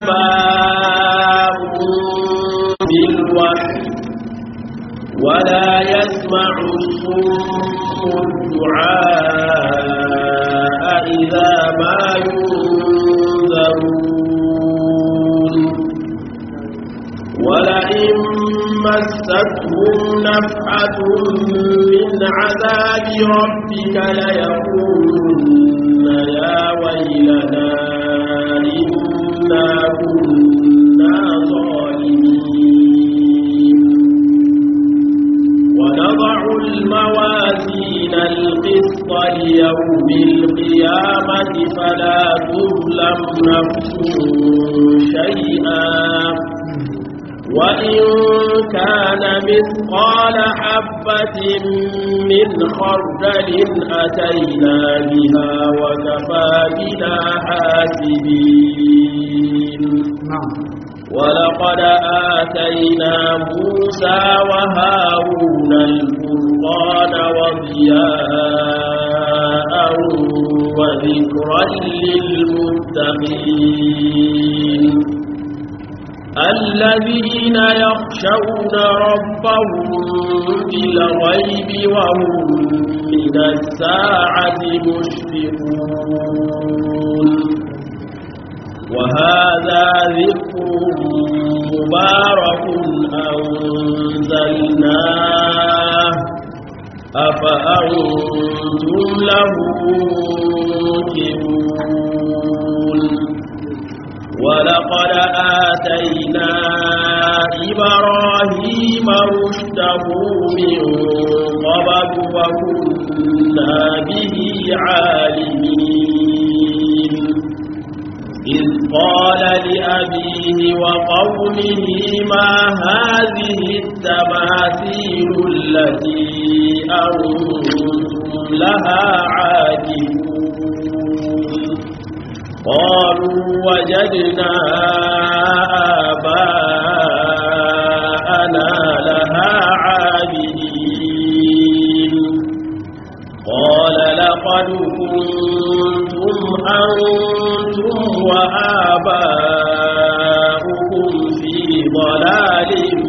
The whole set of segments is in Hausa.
بالوحي ولا يسمع الصم الدعاء إذا ما ينذرون ولئن مستهم نفحة من عذاب ربك ليقولن يا ويلنا إنا كنا ظالمين ونضع الموازين القسط ليوم القيامة فلا تظلم نفس شيئا وإن كان مثقال حبة من خردل أتينا بها وكفى بنا حاسبين ولقد آتينا موسى وهارون الفرقان وضياء وذكرا للمتقين الذين يخشون ربهم بالغيب وهم من الساعة مشفقون وهذا ذكر مبارك أنزلناه أفأنتم له منكرون ولقد آتينا إبراهيم رشده من قبل وكنا به عالمين إذ قال لأبيه وقومه ما هذه التماثيل التي أنتم لها عاكفون قالوا وجدنا آباءنا لها عابدين قال لقد كنتم أنتم وآباؤكم في ضلال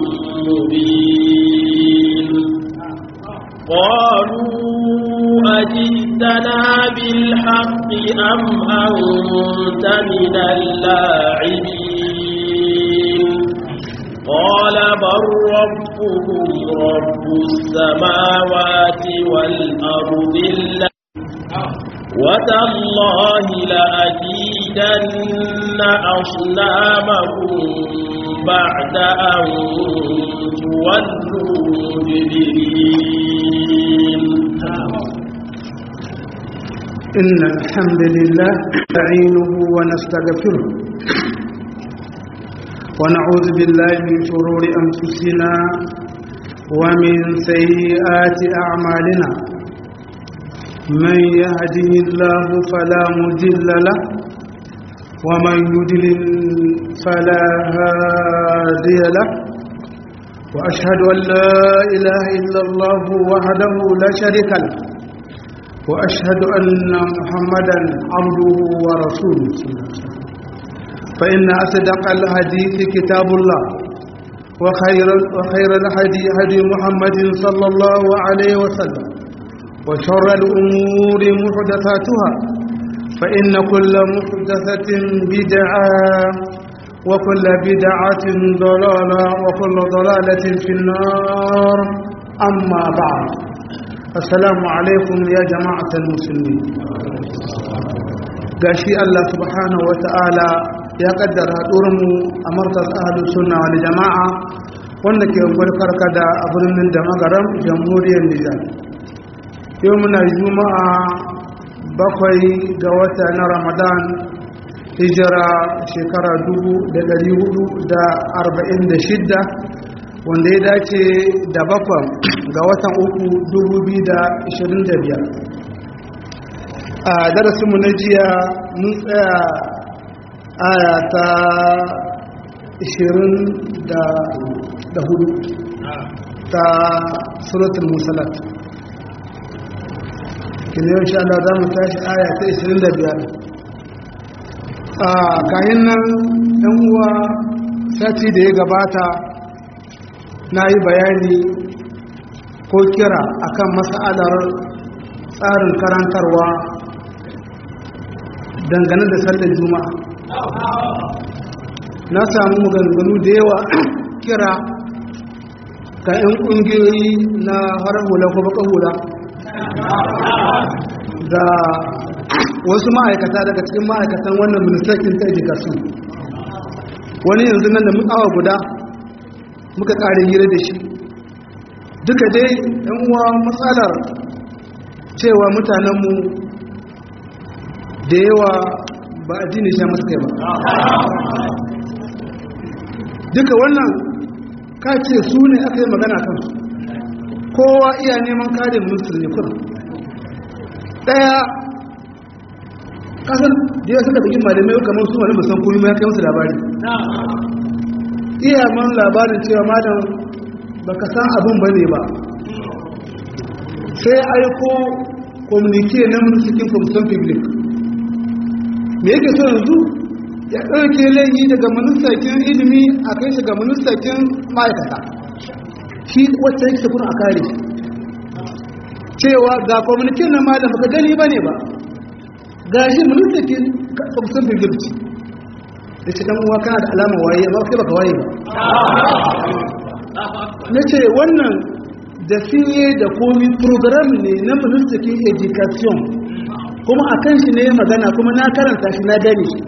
مبين قالوا أجئتنا بالحق أم أنت من اللاعبين قال بل ربكم رب السماوات والأرض وتالله لأكيدن أصنامكم بعد أن تولوا مدبرين إن الحمد لله نستعينه ونستغفره ونعوذ بالله من شرور أنفسنا ومن سيئات أعمالنا من يهده الله فلا مضل له ومن يضلل فلا هادي له وأشهد أن لا إله إلا الله وحده لا شريك له وأشهد أن محمدا عبده ورسوله فإن أصدق الحديث كتاب الله وخير الهدي هدي محمد صلى الله عليه وسلم وشر الأمور محدثاتها فإن كل محدثة بدعة وكل بدعة ضلالة وكل ضلالة في النار أما بعد السلام عليكم يا جماعة المسلمين قاشي الله سبحانه وتعالى ya kaddara haɗurinmu a markas ahalus sunna wal jama'a wanda ke barkarka da a birnin da magaram jamhuriyar Nijar. Yau muna juma'a 7 ga wata na Ramadan hijira shekara 1446 wanda ya dace da 7 ga watan 3 2025. A darasinmu na jiya mun tsaya aya ta 24 ta suratul musalat kine insha Allah za mu tashi aya ta 25 kayan nan ɗan sati da ya gabata na yi bayani ko kira akan mas'alar tsarin karantarwa dangane da sallar juma'a. Na samu maganganu da yawa kira ga 'yan ƙungiyoyi na farar hula ko baƙar hula da wasu ma'aikata daga cikin ma'aikatan wannan ministakin ta education. Wani yanzu nan da awa guda muka ƙare hira da shi, duka dai 'yan uwa matsalar cewa mutanenmu da yawa ba addini sha masu kai ba. Duka wannan ka ce su ne aka yi magana kansu, kowa iya neman kare musulmi kuna ɗaya kasar da ya suka bikin malamai kamar su malamai musan kuma ya kai musu labari, iya man labarin cewa malam baka san abin bane ba, sai aiko komunike na cikin kwamfutan public me yake so yanzu ya ɗauke laifi daga ministakin ilimi a kai shi ga ministakin ma'aikata, shi wacce yake kuna a kare cewa ga komunike na malam baka gani bane ba, ga shi ministakin kwamfutan public da ce dan uwa kana da alama waye ba kai baka waye ba. Na ce wannan da fiye da komi program ne na ministakin education, kuma a kan shi ne magana, kuma na karanta shi na gani shi.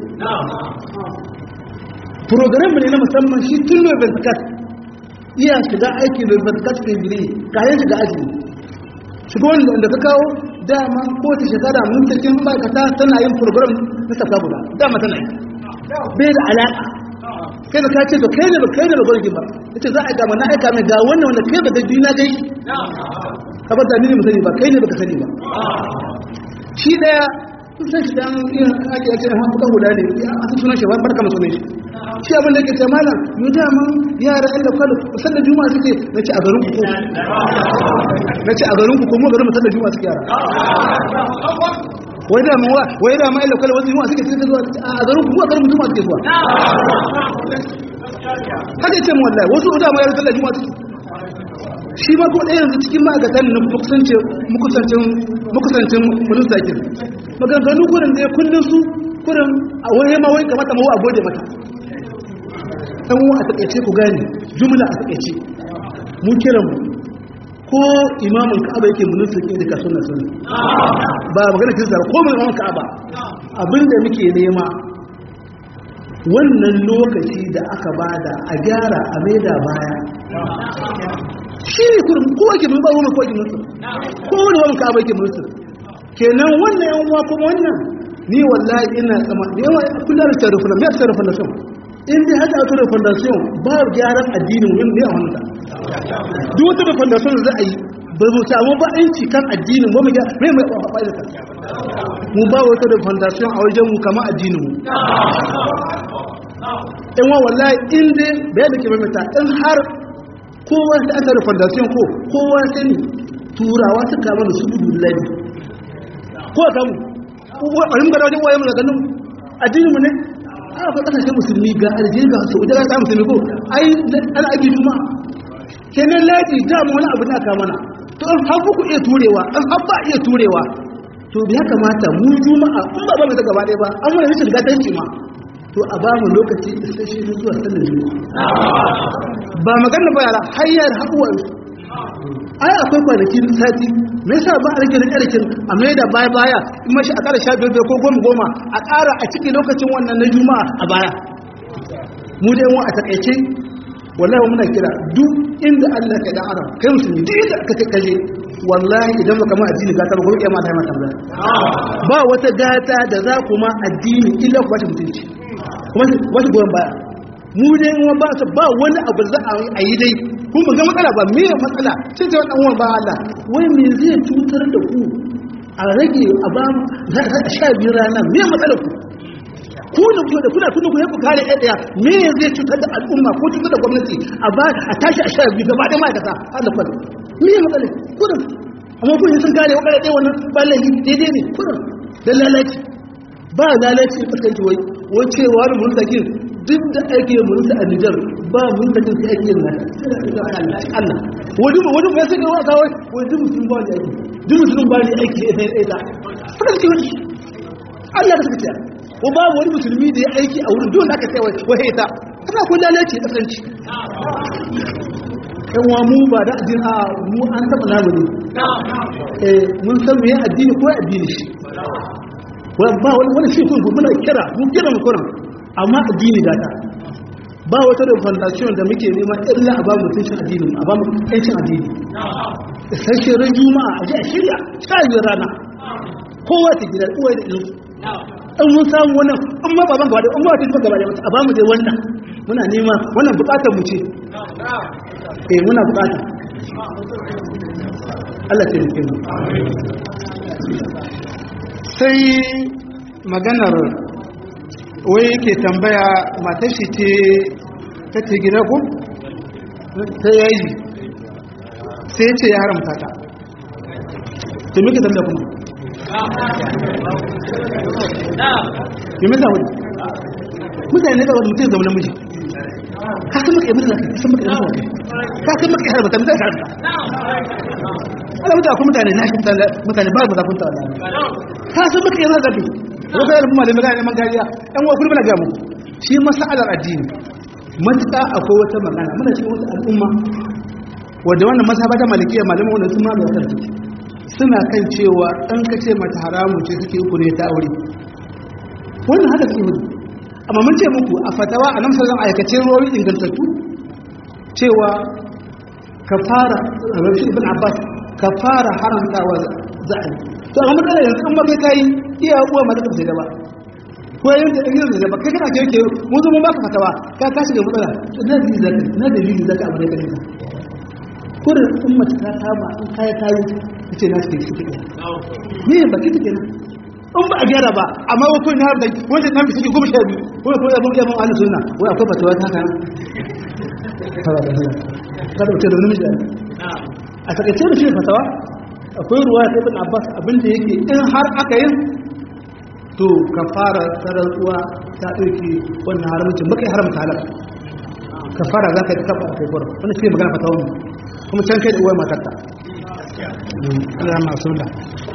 Program ne na musamman shi tun Leventicus iya shiga aiki Leventicus February kayan shiga aji. Shiga wanda ka kawo dama kowace shekara ministakin ma'aikata tana yin program na sassa guda, dama tana yi. Bai da alaƙa kai da ka ce to kai ne ba gwargi ba, ya ce za a gama na aika mai ga wannan wanda kai ba da biyu na gai kabar da ni ne musani ba, kai ne ba ka sani ba. Shi daya sun san shi dan yin ake ake hawa kuka guda ne a sun sunan shi ba barka masu ne shi abin da ke ce malam mu dama yara ɗan da kwallo sallar juma'a suke na ce a garin ku ko mu garin mu sallar juma'a suke yara wai da ma illa kwallo wasu juma'a suke zuwa a garin ku a garin mu juma'a suke zuwa haka ce mu wallahi wasu da ma yara sallar juma'a suke shi ma ko ɗaya yanzu cikin ma'aikatan na mukusancin ministakin maganganu kurin da ya kullum su kurin a wani ma wai kamata mawa a gode mata ɗan wa a taƙaice ku gane jumla a taƙaice mu kiran mu ko imamun ka'aba yake ministakin da kasuwan na suna ba magana kirista ko mai imamun ka'aba abinda muke nema wannan lokaci da aka bada a gyara a maida baya shi ne kurin kowa ke mun bawo kowa ke musu kowane wani ka bai ke musu kenan wannan yan uwa kuma wannan ni wallahi ina tsama yawa kullum ta rufa me ta rufa nation in dai hada ta rufa nation ba gyaran addinin mun ne a wannan duk wata rufa nation za a yi ba mu samu ba inci kan addinin mu ga me mai faida ta mu ba wata rufa nation a wajen mu kamar addinin mu in wa wallahi in dai bai da ke mai ta in har kowa da aka da fondation ko kowa sani turawa su kama da su gudu ladi ko a kamu a yin gada wajen waye mu da ganin addinin mu ne a fa kasashen musulmi ga aljeri ga saudi ga ta musulmi ko ai ana ake juma kenan ladi da mu wani abu da aka mana to an hafu ku iya turewa an hafa iya turewa to ya kamata mu juma'a in ba mu da gaba ɗaya ba an wani rashin gatanci ma to a ba mu lokaci isasshe na zuwa sallar juma'a ba magana ba yara hayyar haɗuwar ai akwai kwanakin sati me yasa ba a rike rikin a mai da baya baya in mashi a ƙara 15 ko 10 a ƙara a cikin lokacin wannan na juma'a a baya mu dai mu a takaice wallahi muna kira duk inda Allah ka da arab kai musulmi duk inda ka kaje wallahi idan baka ma addini gata ba gobe kiyama ta mata ba wata gata da za ku ma addini illa ku ba mutunci kuma wasu goyon baya mu dai in ba wani abu za a yi dai kun ba ga matsala ba me matsala sai ta wannan uwan ba Allah wai me zai cutar da ku a rage a ba za a 12 rana me matsala ku da kuna ku ku kare ɗaya me zai cutar da al'umma ko cutar da gwamnati a ba a tashi a 12 gaba da ma'aikata Allah kwal me matsala kudin amma kun sun kare wakare ɗaya wannan ba laifi daidai ne kudin da lalaci ba lalaci fuskanci wai cewa wani mulkin duk da ake mulki a Nijar ba mulkin sai ake yin Allah wani ba sai ga wasa wani musulmi ba ne aiki duk musulmi ba ne aiki sai da kuma ce wani Allah da suka ce ko babu wani musulmi da ya aiki a wurin dole aka sai wai ta ana ko lalace kasanci kan wa mu ba da addini mu an taba namu ne mun san me addini ko addini shi ba wani shi kun muna kira mun kira mu kuran amma addini gata ba wata da foundation da muke nema illa a ba mu mutuncin addini a ba mu yancin addini sai shirin juma'a a ji a shirya shayin rana kowa ta gida uwa da ilmi in mun samu wannan in ma baban gaba da in ma wata gaba da a ba mu dai wannan muna nema wannan bukatar mu ce muna bukata Allah ta rike mu sai maganar wai yake tambaya matar shi ce ta ce gida ko ta yayi sai ce ya haramta ta to muke tambaya kuma yi mata wani mutane ba wani mutum zama namiji ka san maka yi mutane ka san maka yi mutane ka san maka yi haramta mutane haramta ana mutane kuma mutane ba za kunta wani ka san maka yi haramta wata yi al'umma da magana neman gariya ɗan wa kulmi na gamu shi masa'alar addini matuƙa akwai wata magana muna cikin wata al'umma wadda wannan masaba ta malikiya malamin wanda sun mamaye kan suna kan cewa ɗan ka ce mata haramun ce suke uku ne ta aure wannan haka suke hudu amma mun ce muku a fatawa a nan sauran aikacin ruwawi ingantattu cewa ka fara rashi ibn abbas ka fara haramtawa za'a to amma matsala yanzu an magai kayi iya uwa ma zaka da ba ko yayin da irin da ba kai kana ke mun zo mun baka fatawa ka tashi da matsala na dalili zaka abu da kake kurin ummata ta kama in kai kayi kace na take shi ne ba kike kenan in ba a gyara ba amma wato ne har da wanda nan bishi goma sha biyu ko ko ya buga mun ahlus sunna wai akwai fatawa ta haka kada wuce da namiji a takaice da shi fatawa akwai ruwa ta ibn abbas abinda yake in har aka yin to kafara tsarar uwa ta dauki wannan haramcin baka haramta halal kafara zaka yi kafara kai gura wannan shi magana fatawa mu kuma can kai da uwa matarka Allah masu da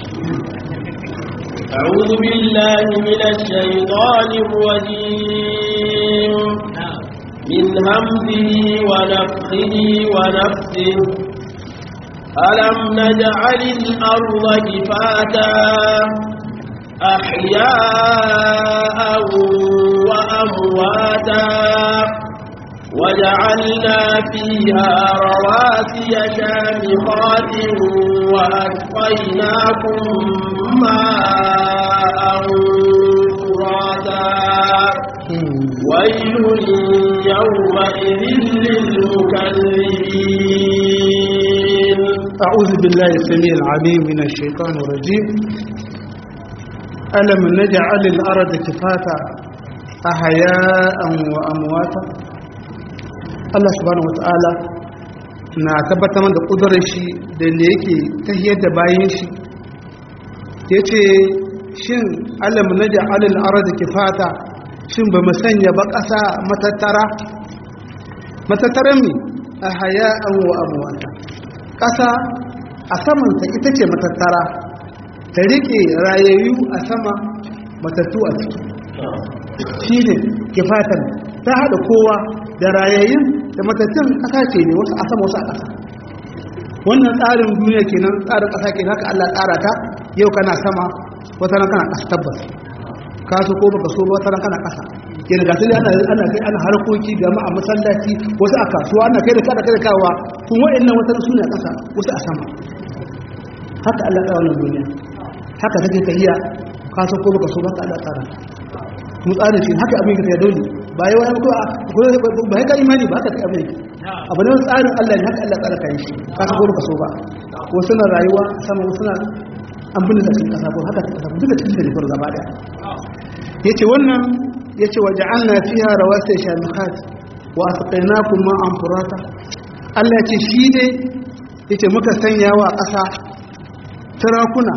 أعوذ بالله من الشيطان الرجيم من همزه ونفخه ونفسه ألم نجعل الأرض كفاتا أحياء وأمواتا وجعلنا فيها رواسي شامخات وأسقيناكم ماء فراتا ويل يومئذ للمكذبين أعوذ بالله السميع العليم من الشيطان الرجيم ألم نجعل الأرض كفاتا أحياء وأمواتا Allah subhanahu wata'ala na tabbatar da kudurar shi da ne yake tahiyar da bayan shi yace shin alam naj'al al-ardh kifata shin ba mu sanya ba ƙasa matattaran mi ahya'an wa amwata ƙasa a saman ta ita ce matattara ta rike rayayyu a sama matattu a ciki shine kifatan ta hada kowa da rayayyun da matattun ƙasa ce ne wasu a sama wasu a ƙasa wannan tsarin duniya kenan tsarin ƙasa kenan haka Allah tsara ta yau kana sama wata ran kana ƙasa tabbas ka so ko baka so wata ran kana ƙasa kenan ga sai ana harkoki ga a masallaci wasu a kasuwa ana kai da kawa kun wa'annan wata su ne a ƙasa wasu a sama haka Allah tsara wannan duniya haka take tahiya ka so ko baka so baka Allah tsara mu tsara shi haka abin ka dole ba yi wani ba ya ka imani ba haka ta abin abu ne tsarin Allah ne haka Allah tsara kai shi ka ka goro ka so ba wasu na rayuwa sama wasu na an bin da cikin kasa ko haka ta kasa duka cikin da rikon gaba daya yace wannan yace waja'alna fiha rawasiya shamikhat wa asqaynakum ma'an furata Allah yace shi ne yace muka sanya wa kasa tarakuna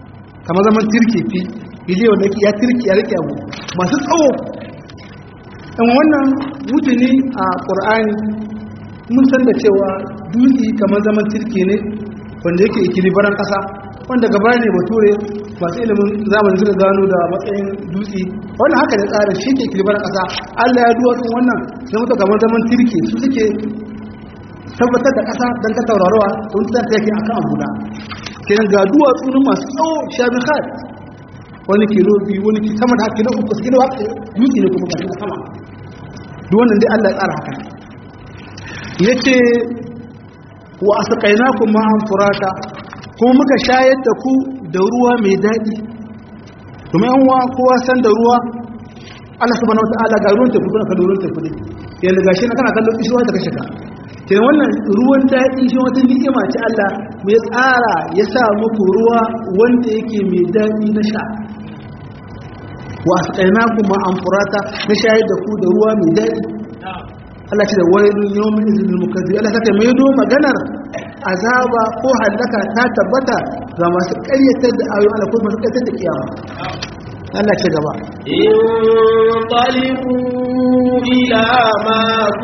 kamar zaman tirkifi yaje wanda ya tirki ya rike abu masu tsawo in wannan mutuni a ƙur'ani mun san da cewa dutse kamar zaman turke ne wanda yake ikilibaran ƙasa wanda gaba ne bature masu ilimin zamanin suka gano da matsayin dutse wannan haka ne tsarin shi ke ikilibaran ƙasa Allah ya duwatsun wannan sai mutu kamar zaman turke su suke tabbatar da ƙasa don ta tauraruwa sun ta yake akan abuda kenan ga duwatsu masu tsawo shabihat wani kilo biyu wani sama da kilo uku kilo haka dutse ne kuma ga sama duk wannan dai Allah ya tsara haka yace wa asqainakum ma'an furata kuma muka shayar da ku da ruwa mai dadi kuma yan uwa kowa san da ruwa Allah subhanahu wataala ga ruwan teku kana kallon ruwan teku yanzu gashi na kana kallon ishuwa ta kashe ka kenan wannan ruwan dadi shi wata ni'ima ce Allah mai tsara ya sa muku ruwa wanda yake mai dadi na sha wa asqainakum ma'an furata na shayar da ku da ruwa mai dadi Allah ce da wailun yawmin izil mukazzib Allah saka mai do maganar azaba ko halaka ta tabbata ga masu ƙaryatar da ayoyin Allah ko masu ƙaryatar da kiyama Allah ce gaba inqalibu ila ma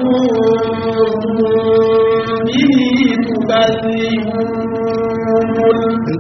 kuntum bihi tukazzibun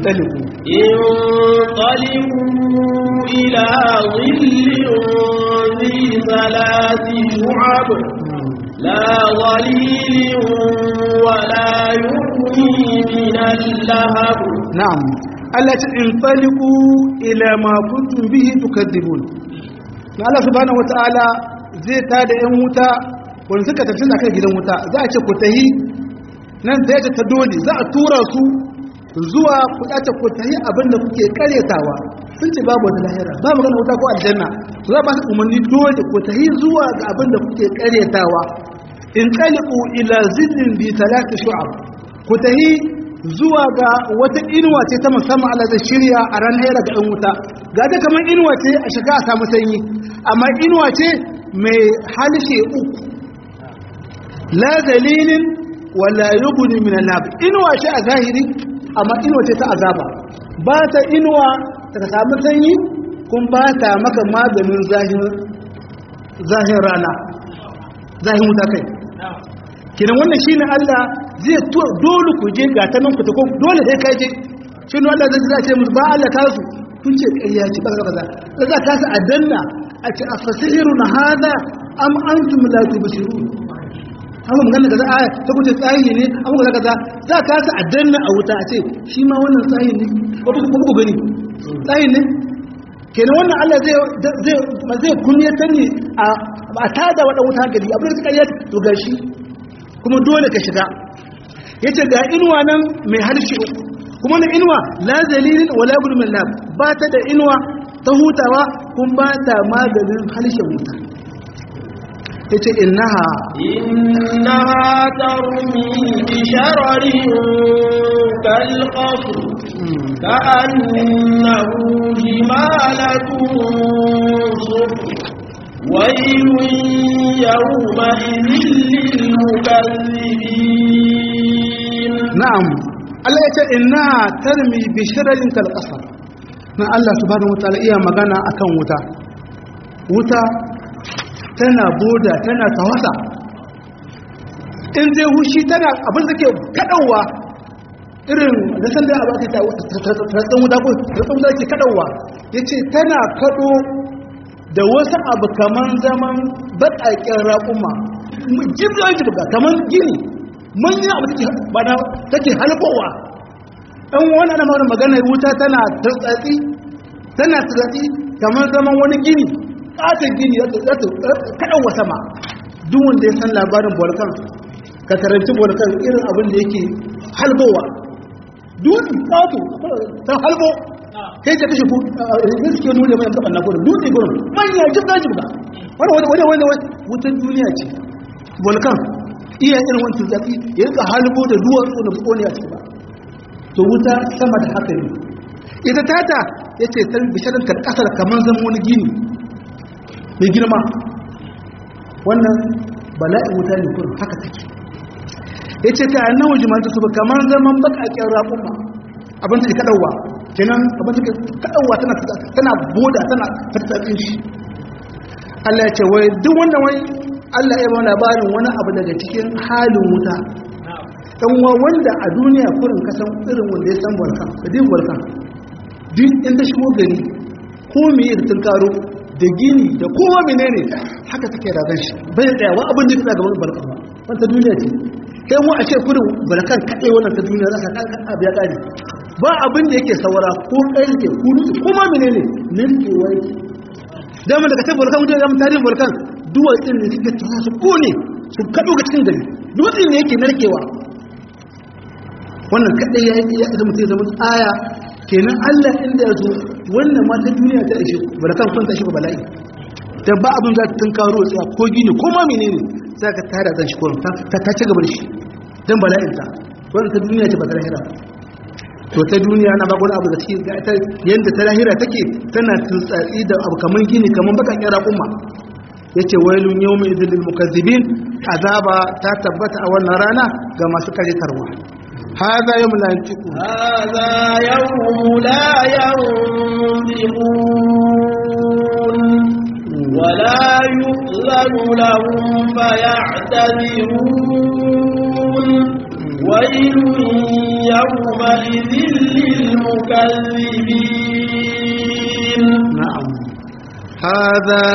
inqalibu ila dhillin zi thalati shu'ab لا ظليل ولا يغني من اللهب نعم التي انطلقوا إلى ما كنتم به تكذبون الله سبحانه وتعالى zai tada yan wuta wanda suka tafi a kan gidan wuta za a ce ku tahi nan zai ta dole za a tura su zuwa ku dace ku tahi abinda kuke karyatawa sun ce babu wata lahira ba magana wuta ko aljanna za ba su umarni dole ku tahi zuwa ga abinda kuke karyatawa in qaliqu ila zillin bi talati shu'ab ku tahi zuwa ga wata inuwa ce ta musamman Allah zai shirya a ran lahira ga ɗan wuta ga ta kamar inuwa ce a shiga a samu sanyi amma inuwa ce mai halshe uku la dalilin wala yughni min al-lab inuwa ce a zahiri amma inuwa ce ta azaba ba ta inuwa ta samu sanyi kun ba ta maka maganin zahin rana zahin wuta kai kinan wannan shine Allah zai dole ku je ga ta nan ku ta ko dole sai kai je shine Allah zai ce musu ba Allah ta su kun ce ƙarya ce kaza kaza za ka sa adanna a ce afasihirun hada am antum la tubsirun amma magana kaza aya ta kuce tsayi ne amma kaza kaza za ka sa adanna a wuta a ce shi ma wannan tsayi ne ko ku gani tsayi ne kenan wannan Allah zai kunyatar ne a tada wadan wuta gari abin da suka yi to gashi kuma dole ka shiga yace ga inuwa nan mai harshe kuma na inuwa la zalilin wala gulmin lab ba ta da inuwa ta hutawa kun ba ta maganin harshen wuta yace innaha tarmi bi shararin kal qasr ka'annahu jimalatun sufr waylun yawma'idhil lil mukazzibin na'am Allah yace innaha tarmi bi shararin kal qasr na Allah subhanahu wataala iya magana akan wuta tana boda tana tawasa in zai hushi tana abin da ke kadawa irin da san da abaka ta ratsan wuta ko ratsan wuta ke kadawa yace tana kado da wasu abu kaman zaman bakakken raƙuma jibga kaman gini manyan abu take bana take halbowa dan wannan ana magana wuta tana tsatsi kaman zaman wani gini ƙatar gini ya kaɗauwa sama duk wanda ya san labarin volkan ka karanci volkan irin abin da yake halbowa dutse ƙato ta halbo kai ta kashe suke nuna mai taɓa na gudun dutse gudun manya jibga wani wutan duniya ce volkan iya irin wancan zafi ya rika halbo da duwatsu da tsoni a ciki ba to wuta sama da haka ne ita tata ya ce ta bisharar ƙasar kamar zama wani gini mai girma wannan bala'in wuta ne kurin haka take ya ce ta annan wajimanta su ba kamar zaman bakakken raƙuma abin da ke kaɗauwa kenan abin da ke kaɗauwa tana boda tana tattatsin shi Allah ya ce wai duk wanda wai Allah ya ba labarin wani abu daga cikin halin wuta dan wanda a duniya kurin kasan irin wanda ya san barkan kadin barkan duk inda shigo gari ko me yake tunkaro da gini da kowa menene haka take razan shi bai tsaya wa abin da kaga gaban barkan ba wanda duniya ce kai mu a ce kurin barkan kadai wannan ta duniya za ka abu ya kare ba abin da yake saura ko kai ke kudu kuma menene nan ke wai dan mun daga tabbata kan da tarihin barkan duwatsun ne suke tawa su kone su kado ga cikin gari dutsen ne yake narkewa wannan kadai ya isa mutum zama aya kenan Allah inda ya zo wannan ma ta duniya ta ishe barkan kun ta shi bala'i da ba abin za ta tunkaro tsaya ko gini ko ma menene sai ka tare da shi kurin ta ci gaba da shi dan bala'in ta wannan ta duniya ce ba ta lahira to ta duniya na ba wani abu da cikin ta yanda ta lahira take tana tuntsatsi da abu kaman gini kaman bakan kira umma yace wailun yawmi idhil lil mukazzibin azaba ta tabbata a wannan rana ga masu karitarwa هذا يوم لا ينطقون هذا يوم لا ينطقون ولا يؤذن لهم فيعتذرون ويل يومئذ للمكذبين نعم هذا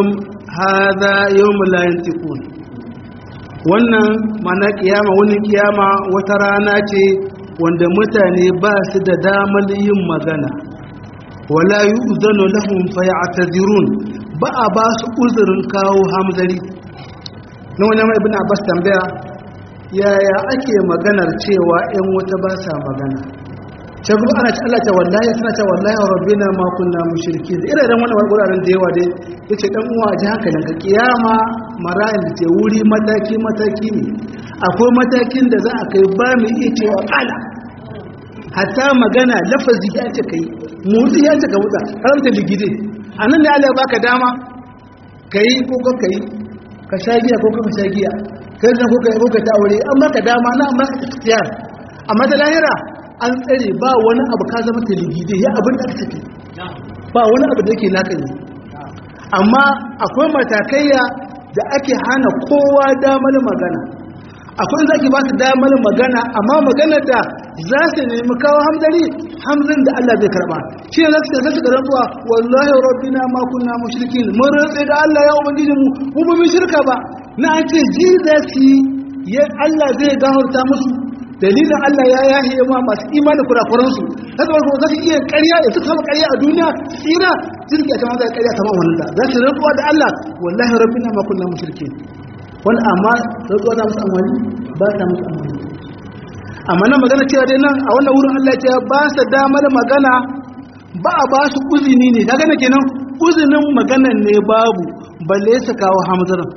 يوم لا ينطقون wannan mana kiyama wannan kiyama wata rana ce wanda mutane ba su da damar yin magana wala yu'zanu lahum fayatazirun ba a ba su uzurin kawo hamzari na wani mai ibn Abbas tambaya yaya ake maganar cewa ɗan wata ba sa magana shagu ana ce Allah ta wallahi suna ce wallahi rabbina ma kunna mushrikin irin wannan wuraren da yawa dai yace dan uwa ji hankalin ka kiyama marayin da ce wuri mataki mataki ne akwai matakin da za a kai ba mu iya cewa kala hatta magana lafazi ya ce kai motsi ya ce ka wuta haramta ligide anan ne Allah ya baka dama kai ko ka kai ka shagiya ko ka shagiya kai da ko ka ta aure an baka dama na amma ikhtiyar amma da lahira an tsare ba wani abu ka zama taligide ya abin da aka take ba wani abu da yake naka ne amma akwai matakaiya da ake hana kowa damar magana akwai zaki ba su damar magana amma maganar da za su nemi kawo hamdari hamzin da Allah zai karba shi ne zaka su karantuwa wallahi rabbina ma kunna mushrikin mun rantsa da Allah ya ubangiji mu ba mu shirka ba na an ce ji za su yi Allah zai gafarta musu dalilin Allah ya yahiye ma masu imanin kurakuransu haka ba za su iya ƙarya da suka samu ƙarya a duniya tsira jirgi a kamar da ƙarya kamar wannan da za su rantsuwa da Allah wallahi rabbina ma kunna mushrikin wani amma rantsuwa ta musu amfani ba ta musu amfani amma nan magana cewa dai nan a wannan wurin Allah ya ba su damar magana ba a ba su uzini ne kaga kenan uzinin maganan ne babu balle su kawo hamzaran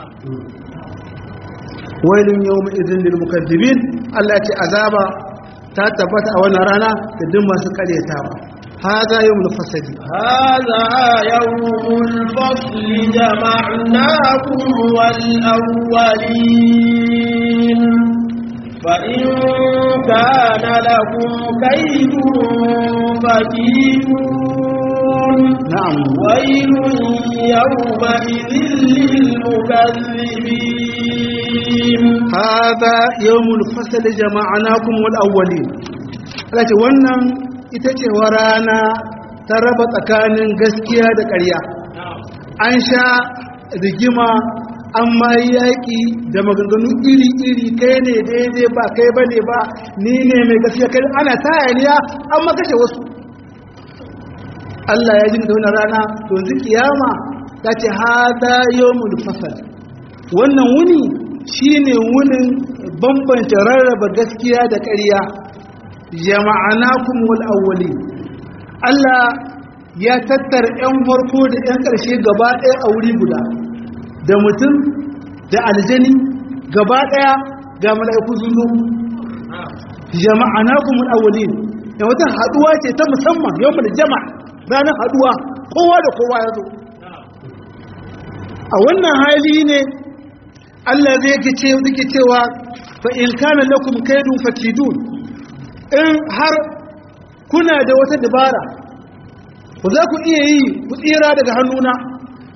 wailun yawma idhin lil mukaththibin Allah ce azaba ta tabbata a wannan rana da duk masu karyatawa hada yawmul fasl هذا يوم الفصل جمعناكم والأولين فإن كان لكم كيد فكيدون نعم ويل يومئذ للمكذبين هذا يوم الفصل جمعناكم والأولين التي wannan ita ce warana ta raba tsakanin gaskiya da ƙarya an sha rigima an ma yaƙi da maganganu iri-iri kai ne daidai ba kai ba ne ba ni ne mai gaskiya kai ana tayaniya an makashe wasu Allah ya jini da wannan rana to yanzu kiyama ta ce hada yawmul fasal wannan wuni shine wunin bambanta rarraba gaskiya da ƙarya jama'anakum wal awwali Allah ya tattara ƴan farko da ƴan ƙarshe gaba ɗaya a wuri guda da mutum da aljani gaba ɗaya ga mala'iku sun zo jama'anakum wal awwalin da wata haduwa ce ta musamman yawmul jama' ranar haduwa kowa da kowa ya zo a wannan hali ne Allah zai yake cewa fa in kana lakum kaydun fakidun in har kuna da wata dabara ku za ku iya yi ku tsira daga hannuna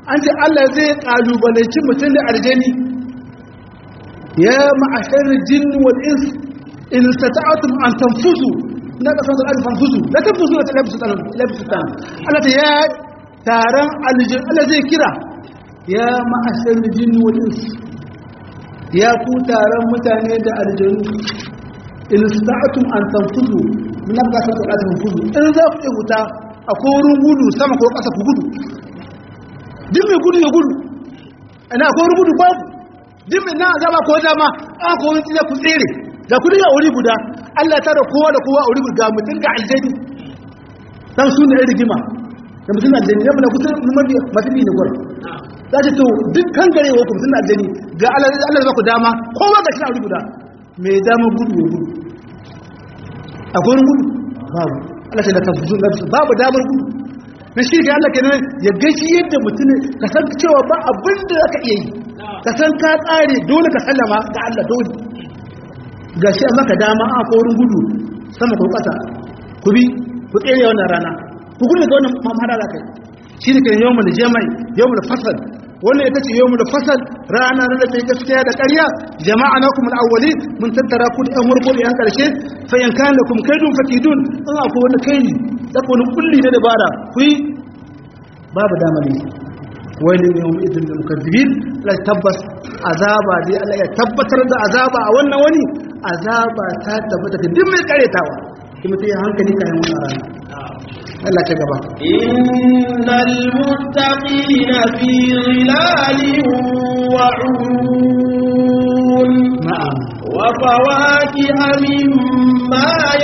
an ce Allah zai kalubalanci mutum da aljani ya ma'ashar jinn wal ins in istata'tum an tanfuzu la tanfuzu la tanfuzu la tanfuzu Allah ta ya taron aljin Allah zai kira ya ma'ashar jinn wal ins ya ku taron mutane da aljanu in istata'tum an tanfuzu la tanfuzu in za ku wuta akwai wurin gudu sama ko ƙasa ku gudu duk mai gudu ya gudu ana akwai wurin gudu babu duk mai na azaba ko dama an ko wani tsira ku tsere da kudi a wuri guda Allah ta da kowa da kowa a wuri guda mutum ga aljani dan su ne ya rigima da mutum da aljani yamma da kusa numar masu bi ne gwar za ce to duk kan gare wa mutum da aljani ga Allah za ku dama kowa ga shi a wuri guda mai dama gudu ya gudu akwai wurin gudu babu Allah ce da tafuzun nafsu babu damar gudu na shi ga Allah kenan ya gashi yadda mutum ka san cewa ba abin da zaka iya yi ka san ka tsare dole ka sallama ga Allah dole gashi amma ka dama a korin gudu sama ko kasa ku bi ku tsere wannan rana ku gudu ga wannan mamhara da kai shi ne kan yawmul jama'i yawmul fasal wannan ita ce yawmul fasal rana da take gaskiya da ƙarya jama'anakum al-awwali mun tattara ku da murko da yan karshe fa in kana lakum kaidun fakidun in akwai wani kai da ko kulli da dabara ku yi babu dama ne wani ne mu idin mukazzibin la tabbas azaba dai Allah ya tabbatar da azaba a wannan wani azaba ta tabbata da duk mai karetawa kuma sai hankali kan wannan rana Allah ta gaba innal muttaqina fi zilalin wa 'uyun na'am wa fawakiha mimma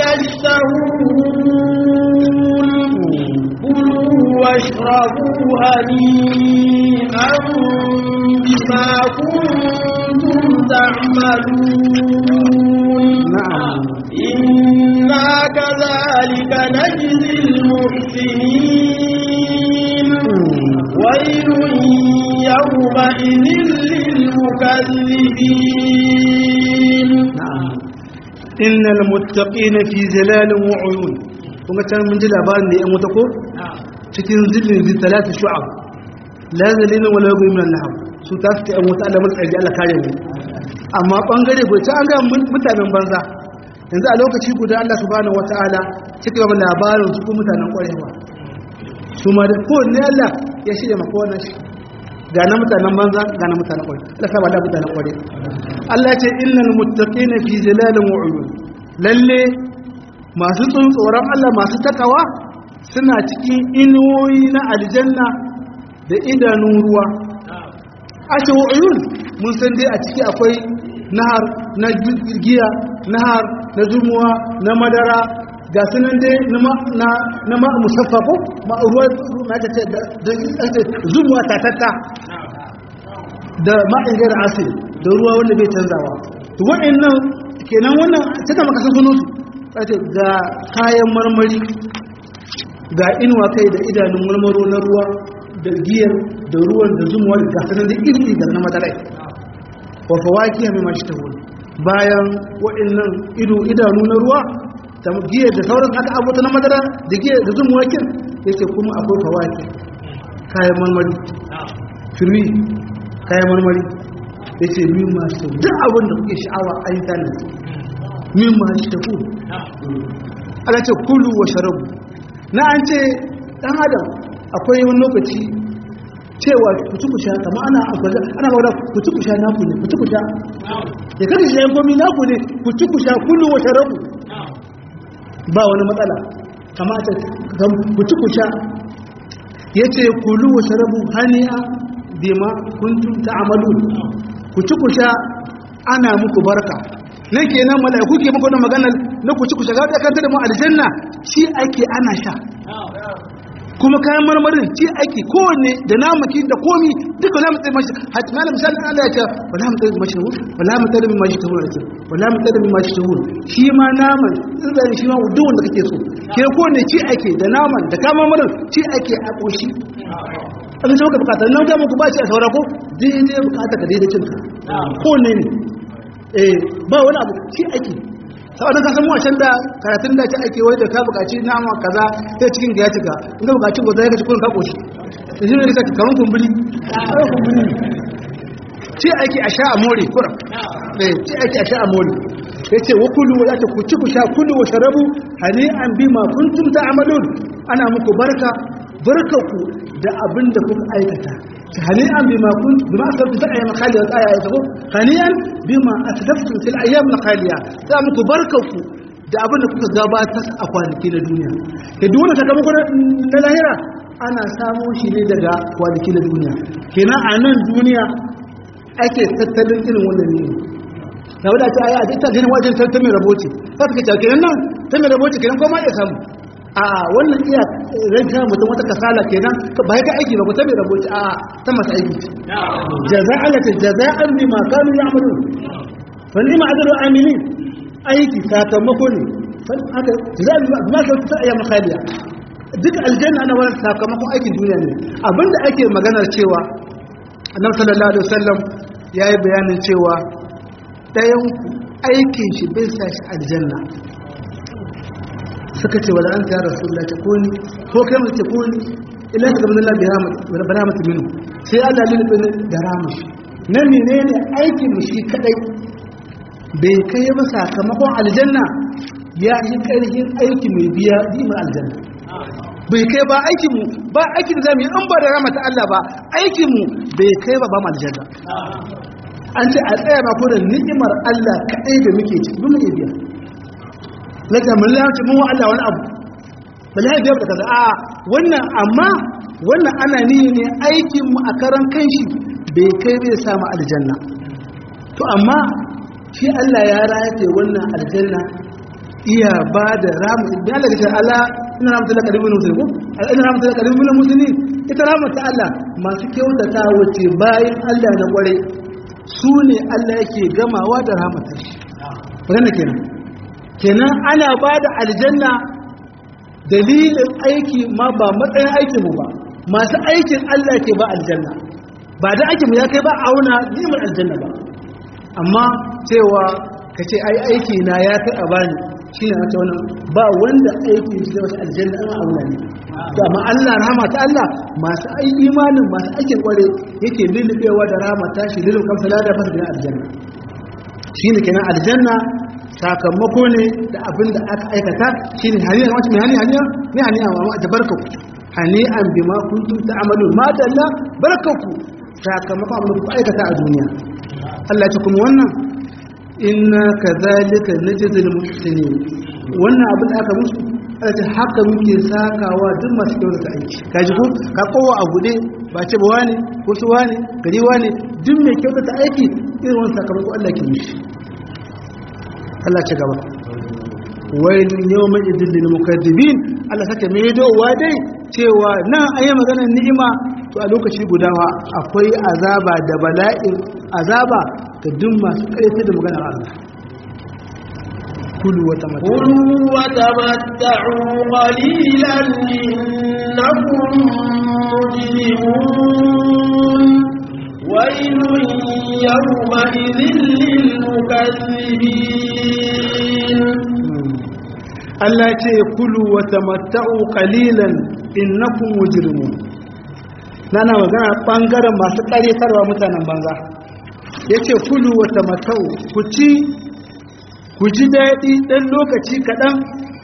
yashtahun kulu washrabu hani'an bima kuntum ta'malun na'am إنا كذلك نجزي المحسنين ويل يومئذ للمكذبين إن المتقين في ظلال وعيون kuma can mun ji labarin da ya mutu ko cikin zillin zai talata shu'ab la zalina wala yughni min al-lahab su ta suke an wuta Allah mun tsaji Allah kare mu amma bangare bai ta an ga mutanen banza yanzu a lokaci guda Allah subhanahu wataala cikin babban labarin su kuma mutanen kwarewa su ma da kowanne Allah ya shirya maka wannan shi ga na mutanen banza ga na mutanen kwarewa Allah saba da mutanen kwarewa Allah ya ce innal muttaqina fi zilalin wa uyun lalle masu tsoron Allah masu takawa suna cikin inuwoyi na aljanna da idanun ruwa a ce wa uyun mun san dai a ciki akwai nahar na giya nahar na zumuwa na madara ga sunan dai na ma musaffa ko ma ruwa na ta ce da zumuwa tatatta da ma'in gaira asiri da ruwa wanda bai canzawa to waɗannan kenan wannan tana maka san sunan su kace ga kayan marmari ga inuwa kai da idanun marmaro na ruwa da giyar da ruwan da zumuwa da sunan da iri da na madara wa fawakiya mai mashtahun bayan waɗannan idanu na ruwa da giyar da sauran aka abuta na madara da giyar da zumuwa kin yake kuma akwai fawaki kayan marmari firmi kayan marmari ya ce min masu duk abin da kuke sha'awa a yi tani min masu tafi ala ce kulu wa sharabu na an ce ɗan adam akwai wani lokaci cewa kuci kusha kama ana wadda kuci kusha naku ne kuci kusha ya kada shi yankomi naku ne kuci kusha kulu wa sharabu ba wani matsala kama ta kuci kusha ya ce kulu wa sharabu hani'a bima kuntum ta'malun ku ci ku sha ana muku barka nan kenan malaiku ke muku da magana na ku ci ku sha ga kanta da mu aljanna shi ake ana sha kuma kayan marmarin ci ake kowanne da namaki da komi duka wala mutai mashi hatta na misali Allah ya ce wala mutai mashi wala mutai mashi tawur wala mutai mashi tawur shi ma naman tsirran shi ma duk wanda kake so ke kowanne ci ake da naman da kayan marmarin ci ake a koshi abin da muka bukata nan ga muku ba shi a saura ko daidai bukata ka daidai cinka ko ne ne ba wani abu shi ake saboda ka san mu a can da karatun da ci ake wai da ka bukaci nama kaza sai cikin ga ya cika in ka bukaci goza ya kaci kun ka koshi da shi ne ka kaman kumburi ce ake a sha a more kura ce ake a sha a more ya ce wa kulu wa ta kuci ku sha kulu wa sharabu hani an bi ma kuntum ta amalun ana muku barkaku da abin da kuka aikata hani an bi ma kuntum bi ma asabtu ta ayyam khaliya wa aya ta ko hani an bi ma asabtu fil ayyam khaliya ta muku barkaku da abin da kuka gabatar a kwanaki na duniya ke duk wanda sakamako na lahira ana samu shi ne daga kwanaki na duniya kenan a nan duniya ake tattalin irin wannan ne na wadda ta aya ita ganin wajen ta mai raboti ta suka cewa kenan nan ta mai raboti kenan kuma ya samu a wannan iya ranka mutum wata kasala kenan ba ya aiki ba ko ta mai raboti a ta masu aiki jaza'an bima kanu ya'malun fa ni'ma ajru amilin aiki sakamako ne haka ma ka ta ayyam khaliya duk aljanna ana wannan sakamakon aikin duniya ne abinda ake maganar cewa annabi sallallahu alaihi wasallam yayi bayanin cewa dayan aikin shi bai sa shi aljanna suka ce wala anta ya rasulullahi ta kuni ko kai mu ce kuni illa ka bin Allah bi rahmat minhu sai Allah ne bin da rahmashi na menene aikin mu shi kadai bai kai ba sakamakon aljanna ya yi karhin aiki mai biya dimar aljanna bai kai ba aikinmu ba aikin da zamu yi an ba da rahmata Allah ba aikinmu bai kai ba mu aljanna an ce a tsaya ma ko da ni'imar Allah kadai da muke ci mun yi biya laka mun lalace mun wa Allah wani abu wallahi biya da kaza a wannan amma wannan ana ne aikin mu a karan kanshi bai kai bai samu aljanna to amma shi Allah ya rayace wannan aljanna iya ba da ramu da Allah ya ala ina ramta laka dibin musulmi ina ramta laka dibin musulmi ita ramta Allah masu kyautata wace bayan Allah na kware su ne Allah yake gamawa da rahmatar shi wannan kenan ana ba da aljanna dalilin aiki ma ba matsayin aikin mu ba masu aikin Allah ke ba aljanna ba da aikin mu ya kai ba auna nimar aljanna ba amma cewa kace ai aiki na ya kai a bani shine wata wannan ba wanda aikin shi zai aljanna ana auna ne amma Allah rahama ta Allah masu imanin masu aikin kware yake lulubewa da rahama ta shi lulun kamsa da fasa da aljanna shine kenan aljanna sakamako ne da abin da aka aikata shine haniya wacce mai haniya wa da barkaku hani'an bima kuntum ta'malun ma dalla barkaku sakamakon abin da ku aikata a duniya Allah ya kuma wannan inna kadhalika najzil muhsinin wannan abin da aka musu Allah haka muke sakawa duk masu kyautata aiki kaji ko ka kowa a gude ba ce ba wani ko su wani gari wani duk mai kyautata aiki irin wannan sakamako Allah ke mishi Allah ce gaba wailun yawma idil lil mukaddibin Allah sake mai dowa dai cewa nan ayi maganar ni'ima to a lokaci guda akwai azaba da bala'in azaba ga duk masu ƙarfi da maganar Allah kulu wa tamatta'u qalilan innakum mujrimun wailun yawma idhil lil mukaththibin Allah ce kulu wa tamatta'u qalilan innakum mujrimun nana magana bangaren masu ƙaryatarwa mutanen banza yace kulu wa tamatta'u ku ji daɗi ɗan lokaci kaɗan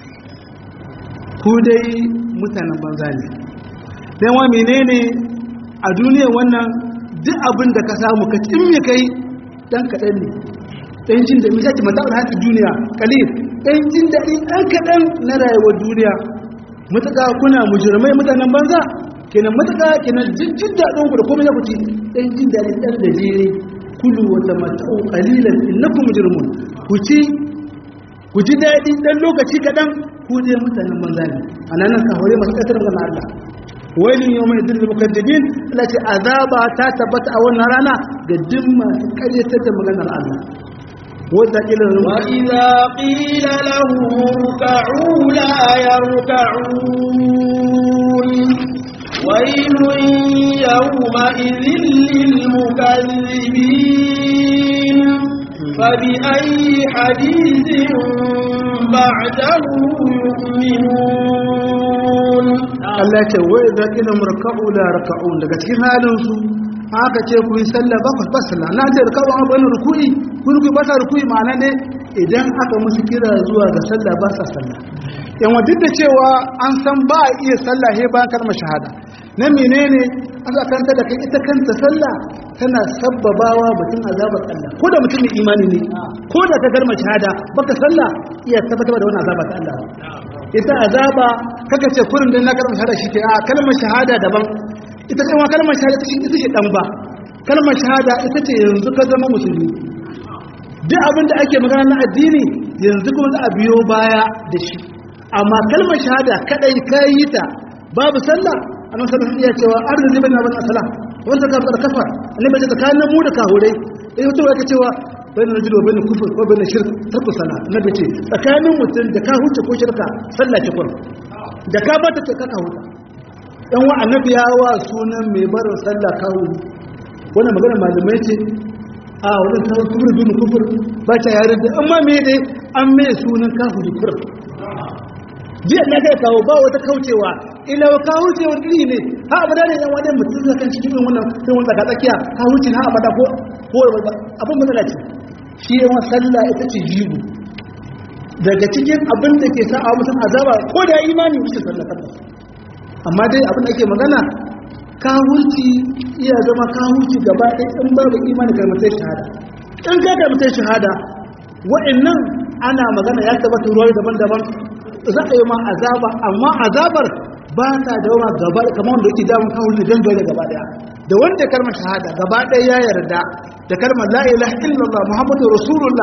ku dai mutanen banza ne don wa menene a duniya wannan duk abin da ka samu ka cimme kai ɗan kaɗan ne ɗan jin da misali mata'ar hatin duniya kalil ɗan jin daɗi ɗan kaɗan na rayuwar duniya matuƙa kuna mujirmai mutanen banza kenan matuƙa kenan jin daɗin ku da komai ya kuci ɗan jin daɗi ɗan da jere kulu wa tamatta'u qalilan innakum mujrimun ku ji daɗi dan lokaci kaɗan ku je mutanen banza ne anan ka hore masu ƙasar magana Allah wailin yawma idil mukaddibin lati azaba ta tabbata a wannan rana ga duk masu ƙaryatar da maganar Allah وإذا قيل لهم اركعوا لا يركعون ويل يومئذ للمكذبين فبأي حديث بعده يؤمنون الله تعالى وإذا قيل لهم اركعوا لا يركعون daga cikin halin su haka ce ku yi sallah ba sallah na ce da kawo abin ruku'i kun ku ba sa ruku'i ma'ana ne idan aka musu kira zuwa ga sallah ba sa sallah yan duk da cewa an san ba a iya sallah he bayan kalmar shahada na menene an kanta da kai ita kanta sallah tana sabbabawa mutum azabar Allah ko da mutum mai imani ne ko da ta kalmar shahada baka sallah iya tabbatar da wannan azaba ta Allah ita azaba kaka ce kurin dan na kalmar shahada shike a kalmar shahada daban ita kuma kalmar shahada ita ce dan ba kalmar shahada ita ce yanzu ka zama musulmi duk abin da ake magana na addini yanzu kuma za a biyo baya da shi amma kalmar shahada kadai kai ta babu sallah annabi sallallahu alaihi wasallam ya cewa arzi bin abin asala wanda ka fara kafa annabi ya ce tsakanin mu da kahurai to yake cewa bayan rajul wa bayan kufur ko bayan shirk tarku sala annabi ce tsakanin mutum da ka huce ko shirka sallah ce kun da ka bata ce ka huta dan wa annabi ya wa sunan mai barin sallah kawo wannan magana malamai ce a wannan ta kufur bin kufur ba ta yare da amma me dai an mai sunan kafiri kufur jiya na kai kawo ba wata kaucewa ila ka wuce wani iri ne ha abada ne yan wadan mutum zai kan cikin wannan sai wanda ka tsakiya ka wuce ha abada ko abin matsala ce shi yawan sallah ita ce jigo daga cikin abin da ke sa'a mutum azaba ko da imani wuce sallah tabbas amma dai abin da ake magana ka wuce iya zama ka wuce gaba ɗaya in babu imani kalmatai shahada in ka kalmatai shahada wa'annan ana magana ya tabbata ruwa daban-daban za a yi ma azaba amma azabar ba ta dauma gaba kamar wanda yake damun kawo ne don dole gaba daya da wanda kalmar shahada gaba daya ya yarda da kalmar la ilaha illallah muhammadu rasulullah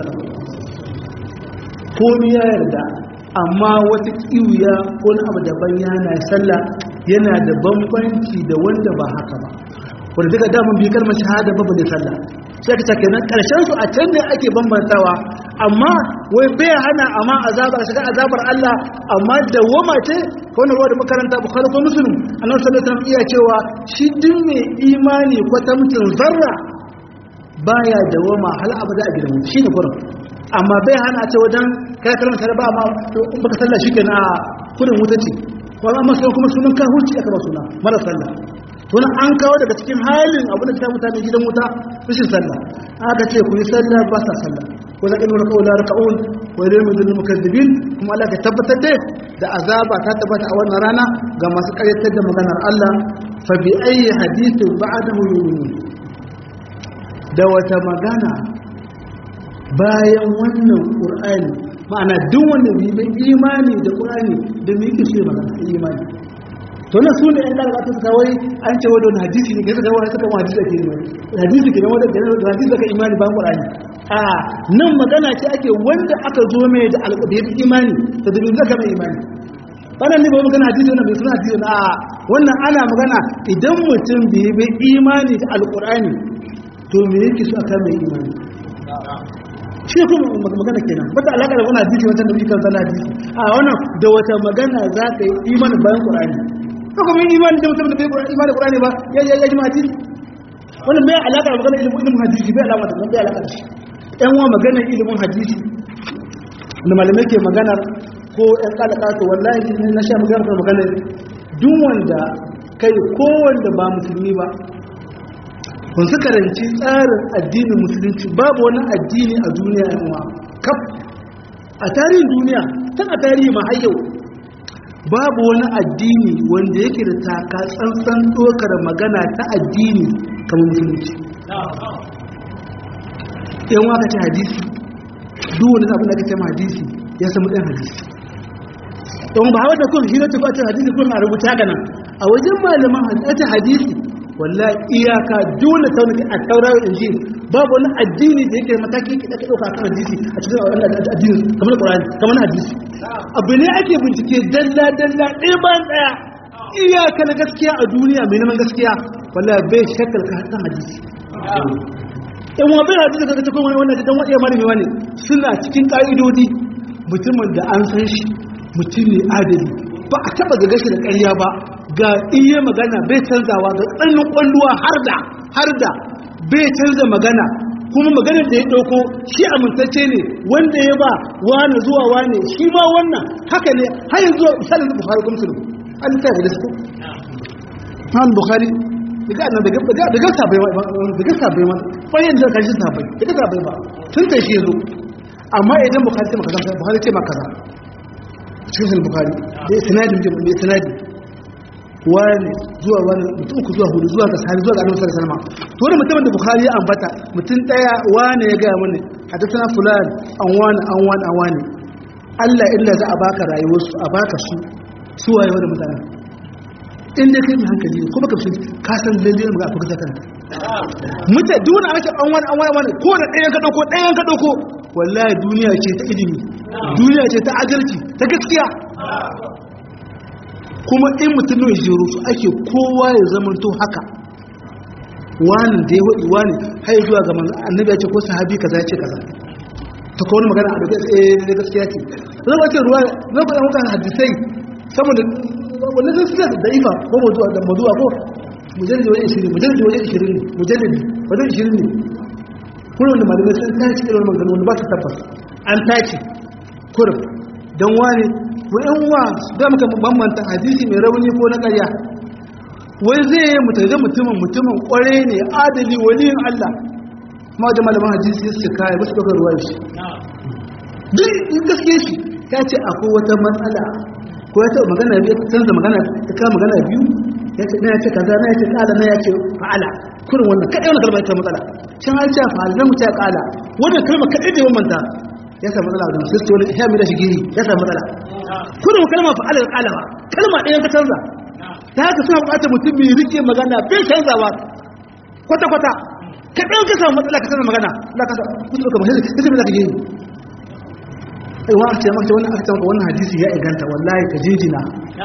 ko ni ya yarda amma wata kiwiya ko na abu daban yana sallah yana da bambanci da wanda ba haka ba wanda daga damun bi kalmar shahada ba da sallah sai ka take nan karshen su a can ne ake bambantawa amma wai bai hana amma azabar shiga azabar Allah amma dawama ce wannan ruwa da makaranta Bukhari ko Muslim annabi sallallahu alaihi wasallam iya cewa shi din mai imani kwatamcin zarra baya dawama hal abada a gidan shi ne kurin amma bai hana ce wajen kai kalmar shahada ba amma in baka sallah shikenan a kurin wuta ce ko amma sai kuma sunan ka hurci aka ba suna mara sallah wani an kawo daga cikin halin abin da ta mutane gidan wuta rashin sallah aka ce ku yi sallah ba sa sallah ko za ka nuna kawai la raka'un wa ilayhi yudul mukazzibin kuma Allah ka tabbatar da azaba ta tabbata a wannan rana ga masu karyatar da maganar Allah fa bi ayi hadithin ba'dahu yu'minun da wata magana bayan wannan qur'ani ma'ana duk wanda bai imani da qur'ani da me yake so magana imani to na sune ɗan ɗalaba ta kawai an ce wadda hadisi ne kai suka wani suka ma hadisi ake ne hadisi ke nan wadda hadisi zaka imani bayan qur'ani a nan magana ce ake wanda aka zo mai da alƙadiyar imani da dalilin zaka mai imani wannan ne ba magana hadisi wannan bai suna hadisi a wannan ana magana idan mutum bai bai imani da alƙur'ani to me yake so aka mai imani shi kuma magana kenan bata alaka da wannan hadisi wannan da muke kan hadisi a wannan da wata magana za ka yi imani bayan qur'ani to kuma imani da mutum da bai imani da qur'ani ba ya ji hadisi wannan bai alaka da magana ilimin hadisi bai alaka da bai alaka da shi ɗan wa magana ilimin hadisi da malamai ke magana ko ɗan kalaka to wallahi na sha magana duk wanda kai ko wanda ba musulmi ba kun su karanci tsarin addinin musulunci babu wani addini a duniya yanwa kaf a tarihin duniya tun a tarihi ma har yau babu wani addini wanda yake da taka tsantsan dokar magana ta addini kamar musulunci yan waka ce hadisi duk wani abin da aka ce ma hadisi ya samu ɗan hadisi don ba hawa da kun shi na tafi a cikin hadisi kun a rubuta haka nan a wajen malaman hadisi wallahi iyaka dole ta wani a taurawa injil babu wani addini da yake mataki da ka dauka kan hadisi a cikin wannan addini kamar Qur'ani kamar hadisi abu ne ake bincike dalla dalla ɗaya bayan ɗaya iyaka na gaskiya a duniya mai neman gaskiya wallahi bai shakkar ka san hadisi in wa bai hadisi ka ta kuma wannan da dan wadiya malami wani suna cikin ka'idodi mutumin da an san shi mutum ne adali ba a taba ga gashi da ƙarya ba ga iya magana bai canzawa ga tsannin kwalluwa har da bai canza magana kuma maganar da ya dauko shi amintacce ne wanda ya ba wani zuwa wani shi ma wannan haka ne har yanzu misalin Bukhari kuma Muslim an ta da su Bukhari daga annabi daga sabai daga sabai ma bayan da kashi sabai daga sabai ba tun da shi yazo amma idan bukhari ce maka kaza bukhari ce maka kaza cikin bukhari da sanadin da sanadi wani zuwa wani mutum ku zuwa hudu zuwa ga sahabi zuwa ga annabi sallallahu alaihi wasallam to wani mutumin da bukhari ya ambata mutum daya wani ya ga mun hadathana fulan an wani Allah illa za a baka rayuwarsu a baka su waye wanda mutane in dai kai mai hankali ko baka fi ka san lalle mu ga akwai zaka mutai duk wani an wani ko da ɗayan ka dauko wallahi duniya ce ta ilimi duniya ce ta adalci ta gaskiya kuma in mutum ne jiro su ake kowa ya zamanto haka wani da ya wadi wani har zuwa ga annabi ya ce ko sahabi kaza ya ce kaza ta kawo magana a daga da gaskiya ce zan wace ruwa zan faɗa mutane hadisai saboda wanda zai suna da ifa ko mazuwa ko mujalladi wajen 20 mujalladi wajen 20 ne kullum da malamai sun tashi irin magana wanda ba su tabbas an tashi kurum don wani wa'yan uwa da muka bambanta hadisi mai rauni ko na ƙarya wai zai yi mutumin ƙware ne adali waliyin Allah ma da malaman hadisi su kai ba su ɗaukar ruwa shi duk gaske shi ya ce akwai wata matsala ko ya taɓa magana biyu ta canza magana ta kama magana biyu ya ce na ya ce kaza na ya ce ƙala na ya ce fa'ala kurin wannan kaɗai wani kalmar ta matsala can an ce fa'ala na mutu ya ƙala wannan kalmar kaɗai da yawan manta ya samu matsala wajen sai wani ya mai da shi giri ya samu matsala kurin kalma fa'ala da ƙala ba kalma ɗaya ka canza ta haka suna buƙatar mutum mai rike magana bai canzawa kwata-kwata kaɗan ka samu matsala ka sanar magana za ka kusa ka mashi sai mai za ka gini aiwa a ce maka wannan hadisi ya inganta wallahi ka jinjina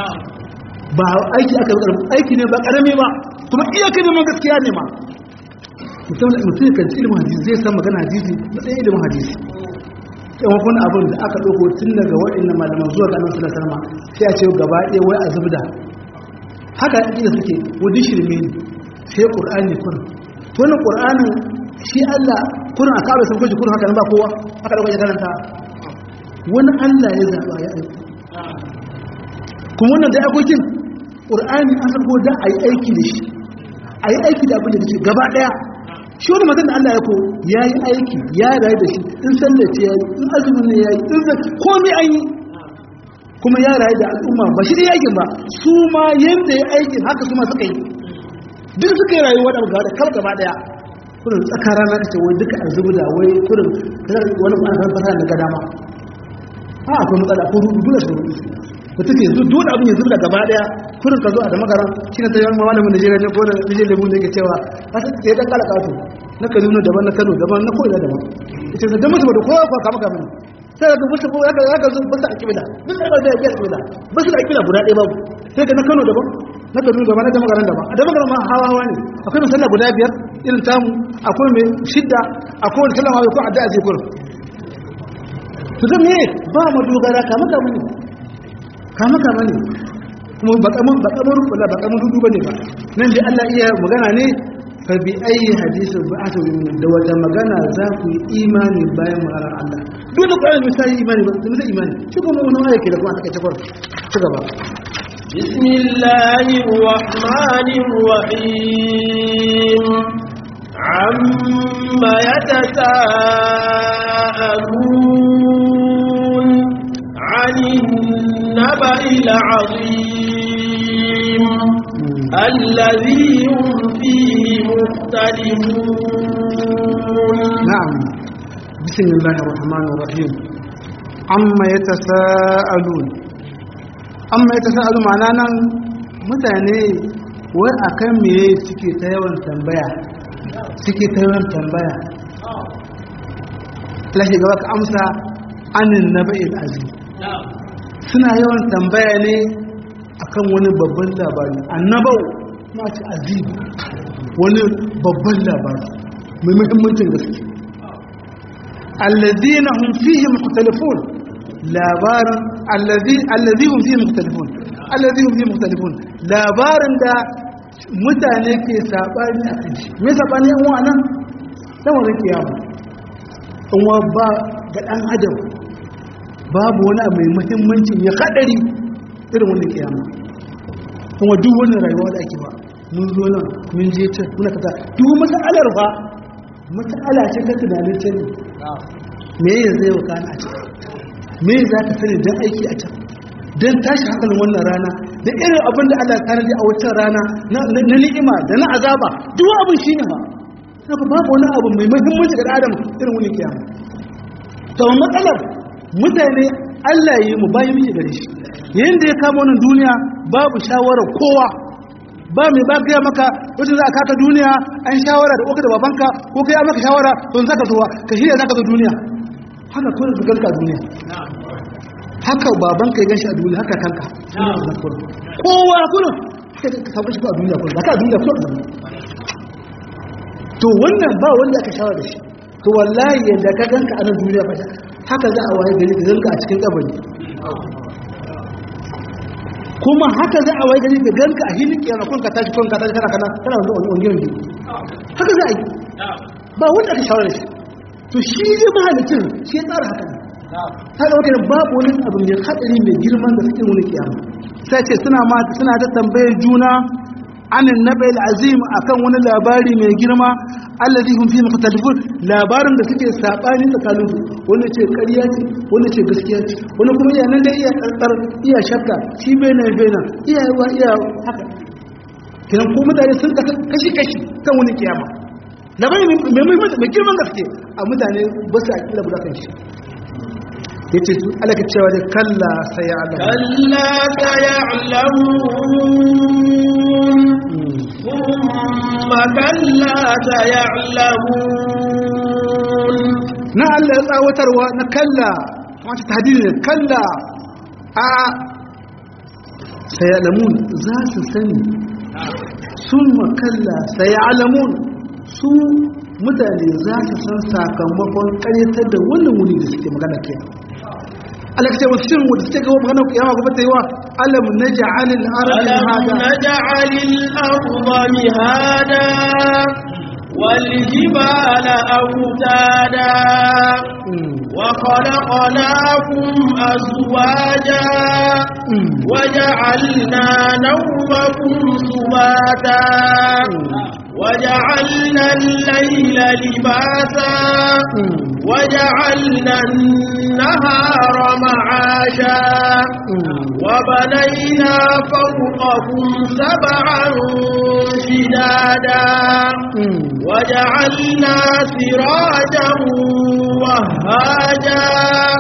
ba aiki aka yi aiki ne ba ƙarami ba kuma iyaka neman gaskiya ne ma mutum kan ci ilimin hadisi zai san magana hadisi matsayin ilimin hadisi yawan wani abin da aka ɗauko tun daga waɗannan malaman zuwa ganin su da sarma sai a ce gaba ɗaya wai a zubda haka inda suke wani shirme ne sai ƙur'ani kurin wannan ƙur'anin shi Allah kurin a kawo sun kwashi kurin haka ba kowa haka da kwashi karanta wani Allah ya zaɓa ya aiki kuma wannan da aikokin ƙur'ani an sarko da a yi aiki da shi a yi aiki da abin da shi gaba ɗaya shi wani matan da Allah ya ko ya yi aiki ya rayu da shi in sallace ya yi in azumin ne ya yi in zaki komai an yi kuma ya rayu da al'umma ba shi da yakin ba su ma yadda ya aikin haka su ma suka yi duk suka yi rayuwa da gaba da kar gaba daya kurin tsakara na kace wai duka an zubu da wai kurin wani ba an fara da gadama ha akwai matsala ko dole su ko take yanzu dole abin ya zubu da gaba daya kurin ka zo a da magara shine ta yawan malamin Najeriya ne ko da Najeriya lebu ne yake cewa haka sai dan kala kato na Kaduna daban na Kano daban na kowa daban ita da musu da kowa ka kama kama sai ga musu ko ya zo basu akibila musu da ya akibila basu da akibila guda ɗaya babu sai ga na Kano daban na Kaduna daban na Damagaran daban a Damagaran ma hawa ne akwai misalla guda biyar irin tamu akwai mai shidda akwai wani sallama ko addu'a ce kurin to dan me ba mu dogara kama kama ne kuma ba kamar dudu bane ba nan dai Allah iya magana ne fa bi ayi hadisin ba'atu da wata magana za ku yi imani bayan maganar Allah dole ku yi misali imani ba da imani shi kuma wannan ayake da kuma aka ce kwar ci gaba bismillahir rahmanir rahim amma yatasaalun 'anil naba'il 'azim الذي هم فيه مختلفون نعم بسم الله الرحمن الرحيم عما يتساءلون معنانا mutane wai akan meye suke ta yawan tambaya lashe gaba ka amsa anin naba'il azim suna yawan tambaya ne akan wani babban labari annabau ma ce azim wani babban labari mai muhimmancin gaske allazina hum fihi mukhtalifun labarin allazi hum fihi mukhtalifun labarin da mutane ke sabani a kan shi me sabani yan wannan saboda kiyama in wa ba ga dan adam babu wani mai muhimmanci ya kadari irin wannan kiyama kuma duk wannan rayuwa da ake ba mun zo nan mun je ta muna kaza duk mas'alar fa mas'ala ce ta tunanin ta ne me yanzu yau kana a can me za ka sani dan aiki a can dan tashi hankalin wannan rana da irin abin da Allah ya tanadi a wancan rana na ni'ima da na azaba duk abin shine ba haka babu wani abu mai muhimmanci ga Adam irin wani kiyama to matsalar mutane Allah yi mu bayi miki gare shi yanda ya kama wannan duniya babu shawara kowa ba mai ba kai maka wacce za ka duniya an shawara da uka da babanka ko kai maka shawara don zaka zo ka shirya zaka zo duniya haka ko da ganka duniya haka babanka ya ganshi a duniya haka kanka kowa kullum ka kawo shi a duniya kullum zaka duniya kullum to wannan ba wanda aka shawara da shi to wallahi yadda ka ganka a nan duniya fa haka za a waye gari da ganka a cikin kabari kuma haka za a waye gari da ganka a hilin kiyama kun ka tashi kana wani haka za a yi ba wanda aka shawara da shi to shi ne mahalicin shi ya tsara haka ta da wakilin babu wani abu mai haɗari mai girman da suke wani kiyama sai ce suna ta tambayar juna anin nabai azim akan wani labari mai girma allazi hum fi mukhtalifun labarin da suke sabani tsakanin su wanda ce ƙarya ce wanda ce gaskiya ce wanda kuma iya nan da iya tsartsar iya shakka shi bena iya haka kiran ko mutane sun kashi kan wani kiyama labari mai girman gaske a mutane ba su akila guda kan shi yace su alaka cewa da kalla sayalamun thumma kalla sayalamun na Allah ya tsawatarwa na kalla wata tahdidi ne kalla a sayalamun za su sani thumma kalla sayalamun su mutane za su san sakamakon karyatar da wannan wuni da suke magana ke Allah ce wasu shirin wadda suke gawa magana kiyama gobe ta yi wa alam naj'al al-ardha mihada wal jibala awtada wa khalaqnakum azwaja wa ja'alna nawmakum subata وجعلنا الليل لباسا وجعلنا النهار معاشا وبنينا فوقكم سبعا شدادا وجعلنا سراجا وهاجا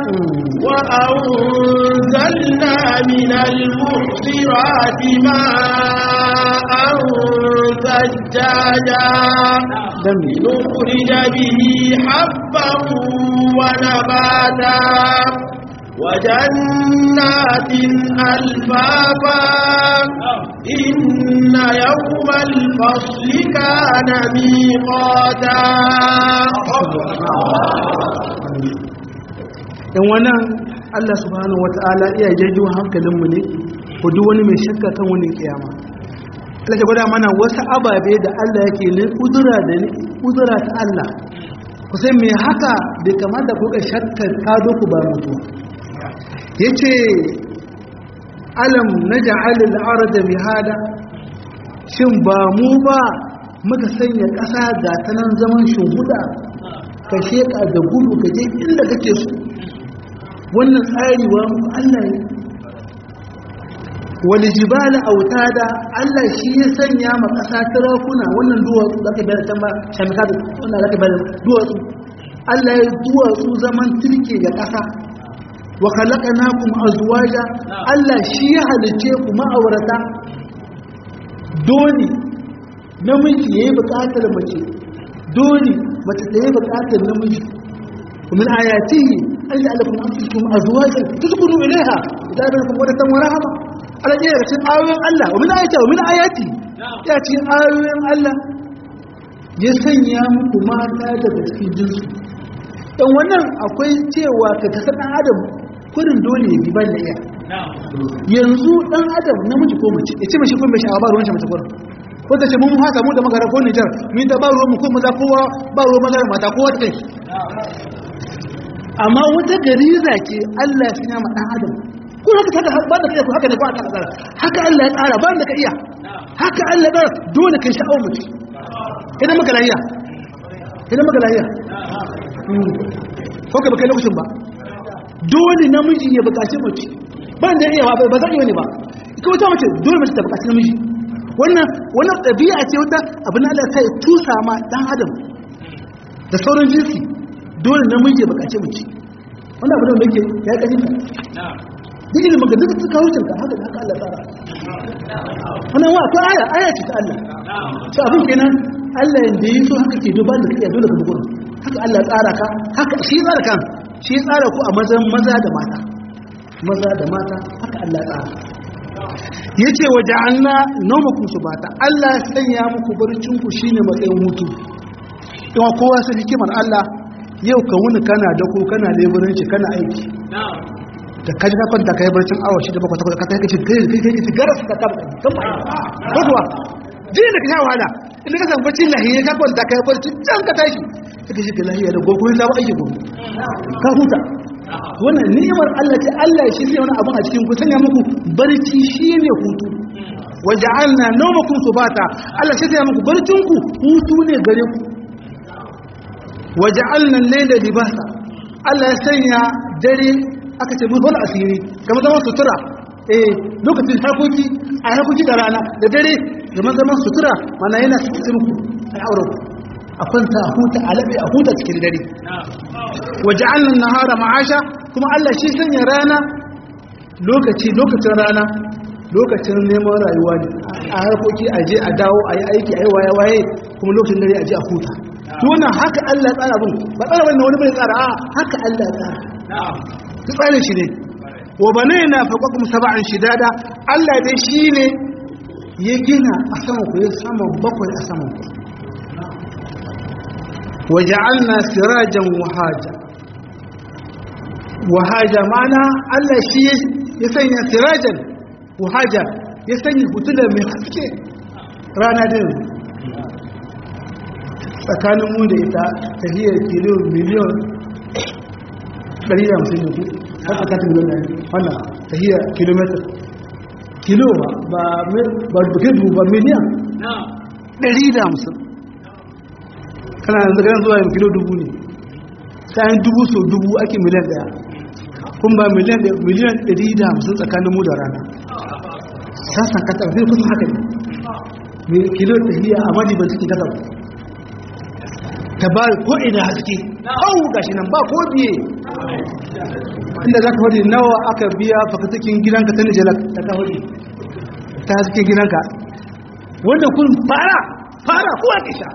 وأنزلنا من المعصرات ماء ثجاجا نخرج به حبا ونباتا وجنات ألفافا إن يوم الفصل كان ميقاتا in wannan Allah subhanahu wata'ala iya jajo hankalinmu ne ko duk wani mai shakka kan wani kiyama Allah ya gwada mana wasu ababe da Allah yake ne uzura ta Allah ku sai me haka bai kamata ku ga shakkar kado ku ba mutu yace alam naj'al al-arda mihada shin ba mu ba muka sanya ƙasa ga tanan zaman shuhuda ka sheka da gudu ka je inda kake so wannan tsari wa Allah ne wal jibala autada Allah shi ya sanya ma kasa tarakuna wannan duwatsu zaka bayar can ba shamika da wannan zaka bayar duwatsu Allah ya duwatsu zaman turke ga kasa wa khalaqnakum azwaja Allah shi ya halice ku ma'aurata dole namiji yayi bukatar mace dole mace ta yi bukatar namiji ومن آياته أن يجعلكم أنفسكم أزواجا تسكنوا إليها وجعل بينكم مودة ورحمة على جهة آيات الله ومن آياته يأتي آيات الله يسنيا muku mata daga cikin jinsu dan wannan akwai cewa ka kasar dan adam kurin dole ya bi ban da iya yanzu dan adam namiji ko mace yace mashi kun bai sha'aba ruwan shi mace kurin ko ta ce mun haka mu da magara ko Niger mu da ba ruwan mu ko maza kowa ba ruwan maza mata kowa ta kai amma wata gariza ce Allah ya sanya ma dan adam ko haka ta ba da kai ko haka ne ko aka tsara haka Allah ya tsara ba da ka iya haka Allah da dole kai sha'awar mace idan maka lahiya ko ka baka lokacin ba dole namiji ya bukaci mace ban da iya ba zan yi ne ba ita wata mace dole mace ta bukaci namiji wannan ɗabi'a ce wata abin Allah ta yi tusa ma dan adam da sauran jinsi dole namiji ya bukaci mace wannan abin da yake ya kaji ka duk ilimin ga duk suka wucin ka haka Allah tsara wannan wa to aya ce ta Allah to abin kenan Allah yanda yi so haka ke duba da kai dole ka bugun haka Allah tsara ka haka shi tsara kan shi tsara ku a maza da mata haka Allah tsara yace waja'alna nawmakum subata Allah ya sanya muku barcin ku shine matsayin hutu kuma kowa sai hikimar Allah yau ka wuni kana da ko kana leburanci kana aiki da kaji ka kwanta kai barcin awa 6 7 ka kai kace garas ka kan ko kuwa jin da kai wahala idan ka san barcin lahiya ka kwanta kai barcin can ka tashi kake shi lahiya da gogo sai ba aiki gogo ka huta wannan ni'imar Allah ce Allah shi sai wani abun a cikin ku sanya muku barci shine hutu waja'alna nawmakum subata Allah shi sai muku barcin ku hutu ne gare ku waja'alna al-layla libasa Allah ya sanya dare aka ce mun wala asiri kamar zaman sutura lokacin harkoki da rana da dare kamar zaman sutura mana yana cikin ku ai auren a kwanta a huta a labe a huta cikin dare waja'alna an-nahara ma'asha kuma Allah shi sanya rana lokacin rana lokacin neman rayuwa ne a harkoki aje a dawo ayi aiki ayi waye kuma lokacin dare aje a huta to wannan haka Allah tsara abun ba tsara wannan wani bai tsara a haka Allah tsara su tsarin shi ne wa banaina faqakum sab'an shidada Allah dai shine ya gina a saman ku ya sama bakwai a saman ku waja'alna sirajan wahaja ma'ana Allah shi ya sanya sirajan wahaja ya sanya hutula mai haske rana din tsakanin mu da ita tahiyar kilo miliyon 150 ne haka ka tun gona wannan tahiyar kilometer kilo ba dubu ba miliyan 150 kana yanzu ganin zuwa yin kilo 1000 ne sai dubu so dubu ake miliyan 1 kun ba miliyan 150 tsakanin mu da rana sasan kasa zai kusa haka ne kilo tahiyar a madi ba cikin kasa ta ba ko ina haske hau gashi nan ba ko biye inda za ka faɗi nawa aka biya fakatakin gidanka ta nijelar ta ka faɗi ta haske gidanka wanda kun fara ko ake sha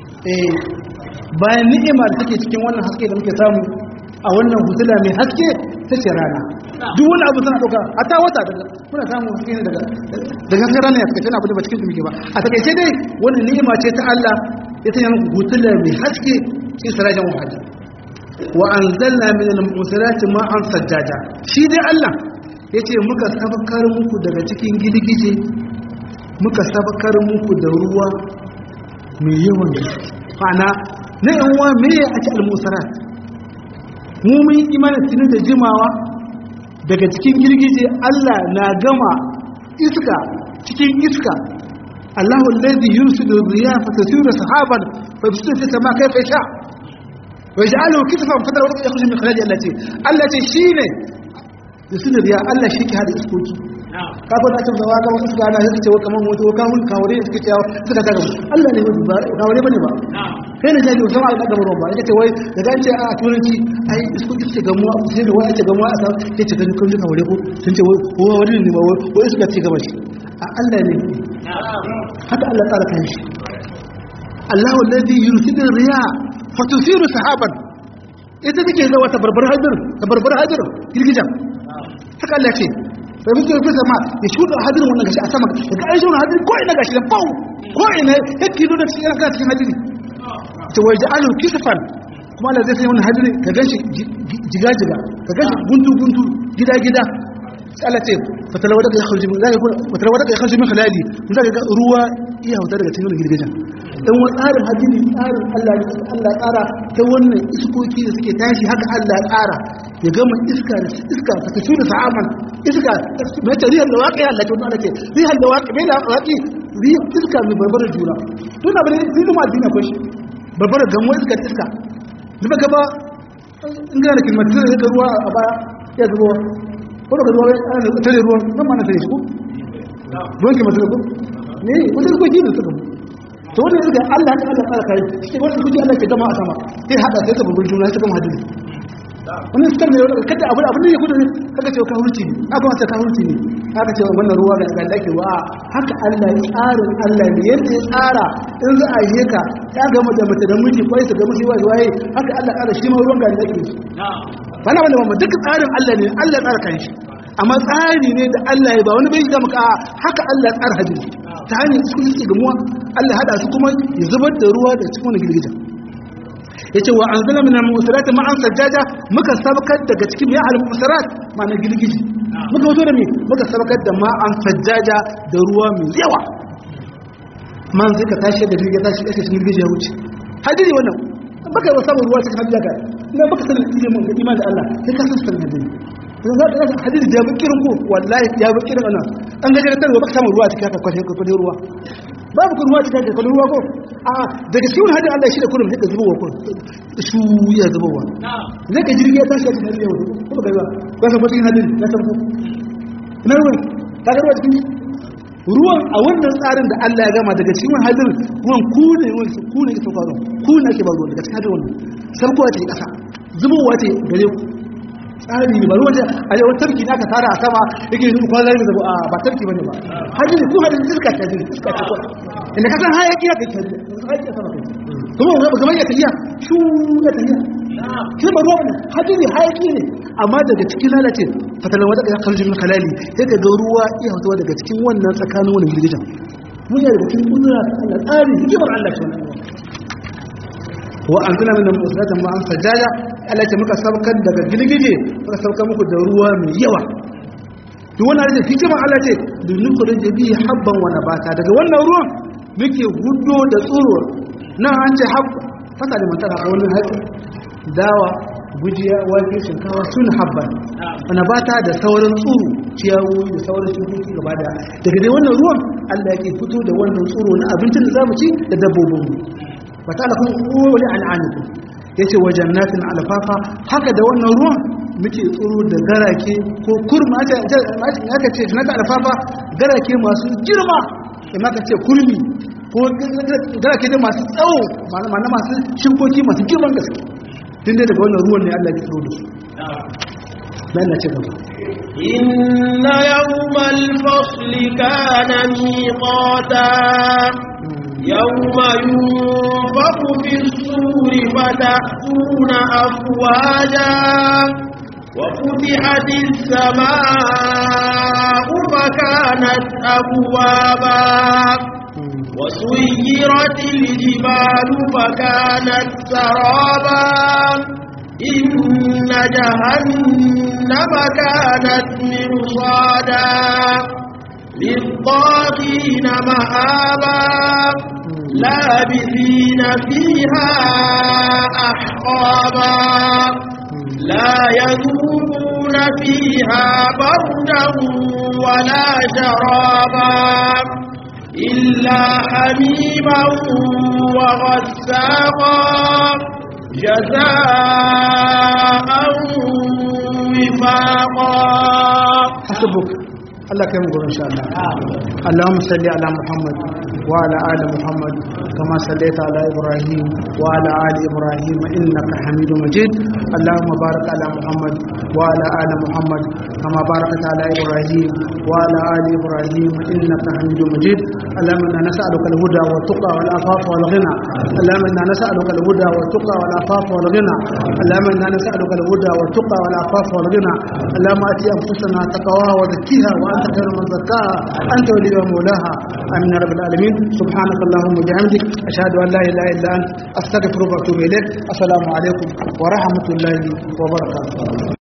bayan ni'ima da take cikin wannan haske da muke samu a wannan hutula mai haske ta ce rana duk wani abu suna ɗauka a ta wata daga muna samun haske ne daga haske rana ya takaice na abu da ba cikin muke ba a takaice dai wannan ni'ima ce ta Allah ya sanya muku hutula mai haske sai sirajan wahaja wa anzalna min al-musirati ma'an sajjaja shi dai Allah yace muka sabakar muku daga cikin gidigije muka sabakar muku da ruwa mai yawan gaske ana na yan uwa me ya ake al-musirat mu mun imanin tinin da jimawa daga cikin girgije Allah na gama iska cikin iska Allahu alladhi yursilu riyaha fatasiru sahaban fa yusfiru fi sama kayfa yasha wa yaj'aluhu kitfan fatara wa yakhruju min khilali allati allati shine yursilu riyaha Allah shi ke hada iskoki ka ko da ta zawa ga wasu gana sai ce kaman wato ka hun kawure suke cewa suka daga Allah ne ba kawure bane ba kai ne jaji sama da gaban ba yake ce wai daga an ce a turanci ai iskoki suke gamuwa sai da wani ce gamuwa a sai ce kan kun kawure ko sun ce wai wani ne ba wai suka ce gaba shi a Allah ne haka Allah tsara kan shi Allahu alladhi yursilu riyaha fatusiru sahaban ita take zawa ta barbar hadir girgijan haka Allah ce sai muke fi sama ya shuɗa hadirin wannan gashi a sama daga an shuɗa hadirin ko ina gashi da bau ko ina ya kilo da cikin ranka cikin hadiri ta waje alu kisfan kuma Allah zai sai wannan hadiri ka gashi jiga-jiga ka gashi guntu-guntu gida-gida sai Allah ce fatalawa daga ya kharji min khalali za ka ga ruwa iya hauta daga cikin girgijan dan wani tsarin hadiri tsarin Allah tsara ta wannan iskoki da suke tashi haka Allah tsara ya gama iska ta tafi da sa'aman iska mai tarihar da waƙi Allah ta wani ake rihar da waƙi mai waƙi iska mai barbarar juna don abin da zai zama addini akwai shi barbarar gamuwa iska zuba gaba in gana da kilmatin zai ga ruwa a baya ya zuba ko da ruwa ana tare ruwan nan ma na tare shi ko ruwan kilmatin ko ne wata iskoki ne suka to wanda iska Allah ta Allah tsara kai shi wanda iskoki Allah ke gama a sama sai hada sai ta barbar juna sai ta gama hadisi wani iskar ne kada abin da ya kudu kaga cewa ka hurci ne aka wata ka hurci ne aka cewa wannan ruwa ga daga dake wa haka Allah ya tsarin Allah ne yadda ya tsara in za a yi ka ya ga mace da miji kwai ta ga miji waye haka Allah tsara shi ma ruwan ga dake shi bana wannan duk tsarin Allah ne Allah ya tsara kan shi amma tsari ne da Allah ya ba wani bai ga maka haka Allah ya tsara hadisi ta hanyar su suke gamuwa Allah hada su kuma ya zubar da ruwa da cikin girgija yace wa anzala min al-mu'sirat ma'an sajjaja muka sabakar daga cikin ya al-mu'sirat ma'ana girgiji muka wato da me muka sabakar da ma'an sajjaja da ruwa mai yawa man zai ka tashi da girgiji tashi da cikin girgiji ya wuce hadiri wannan baka yi samun ruwa cikin hadiri ka ina baka sanin ilimin da iman da Allah sai ka san sanin hadiri dan za ka hadiri da ya bi kirin ko wallahi ya bi kirin wannan an ga da baka samun ruwa cikin haka kwashe ruwa babu kun ruwa cikin da ruwa ko a daga cikin hadin Allah shi da kullum sai ka zubo wa kun su ya zubo wa zai ka jirgi ya tashi da hadin yau ko ba ga ba ka mutin hadin ya san ku ina ruwan ka ga ruwa cikin ruwan a wannan tsarin da Allah ya gama daga cikin hadin ruwan ku ne ke saukaro ku ne ake ba ruwan daga cikin hadin wannan sarkowa ce kasa zubowa ce gare ku tsari ba ruwan a yau tarki naka tara a sama yake yin kwanar da zabo a ba tarki bane ba hadin ku hadin iska ta ko inda ka san hayaki ya kake hayaki sama kai kuma ba kamar ya tafiya shu ya tafiya shi ba ruwa ne hadin hayaki ne amma daga cikin lalace fatalan wata ya kalli min halali sai ka ga ruwa iya fitowa daga cikin wannan tsakanin wannan girgijan mun yi daga cikin kudura Allah tsari hikimar Allah ce wa anzalna min al-musrati ma'an sajjaja Allah ce muka sabkar daga girgije muka sabkar muku da ruwa mai yawa to wannan da hikimar Allah ce dunukuru jabi habban wa nabata daga wannan ruwan muke hudo da tsuro nan an ce hab fata da mantara a wannan hatsi dawa gujiya wake shinkawa sun habban wa nabata da sauran tsuro ciyawu da sauran shukoki gaba da daga dai wannan ruwan Allah yake fito da wannan tsuro na abincin da zamu ci da dabbobin mu fata lakum qawli al'anikum yace wa jannatin alfafa haka da wannan ruwan muke tsoro da garake ko kurma aka ce jannata alfafa garake masu girma kuma aka ce kurmi ko garake da masu tsawo ma'ana masu shinkoki masu girman gaske tun daga wannan ruwan ne Allah ya tsoro da su dan na ce gaba inna yawmal fasli kana miqata يوم ينفخ في الصور فتأتون أفواجا وفتحت السماء فكانت أبوابا وسيرت الجبال فكانت سرابا إن جهنم كانت مرصادا للطاغين مآبا لابثين فيها أحقابا لا يذوقون فيها بردا ولا شرابا إلا حميما وغساقا جزاء وفاقا حسبك الله كريم إن شاء الله اللهم صل على محمد وعلى آل محمد كما صليت على إبراهيم وعلى آل إبراهيم إنك حميد مجيد اللهم بارك على محمد وعلى آل محمد كما باركت على إبراهيم وعلى آل إبراهيم إنك حميد مجيد اللهم إنا نسألك الهدى والتقى والعفاف والغنى اللهم إنا نسألك الهدى والتقى والعفاف والغنى اللهم إنا نسألك الهدى والتقى والعفاف والغنى اللهم آت أنفسنا تقواها وزكيها وأنت خير من زكاها أنت ولي ومولاها آمين يا رب العالمين سبحانك اللهم وبحمدك أشهد أن لا إله إلا أنت أستغفرك وأتوب إليك السلام عليكم ورحمة الله وبركاته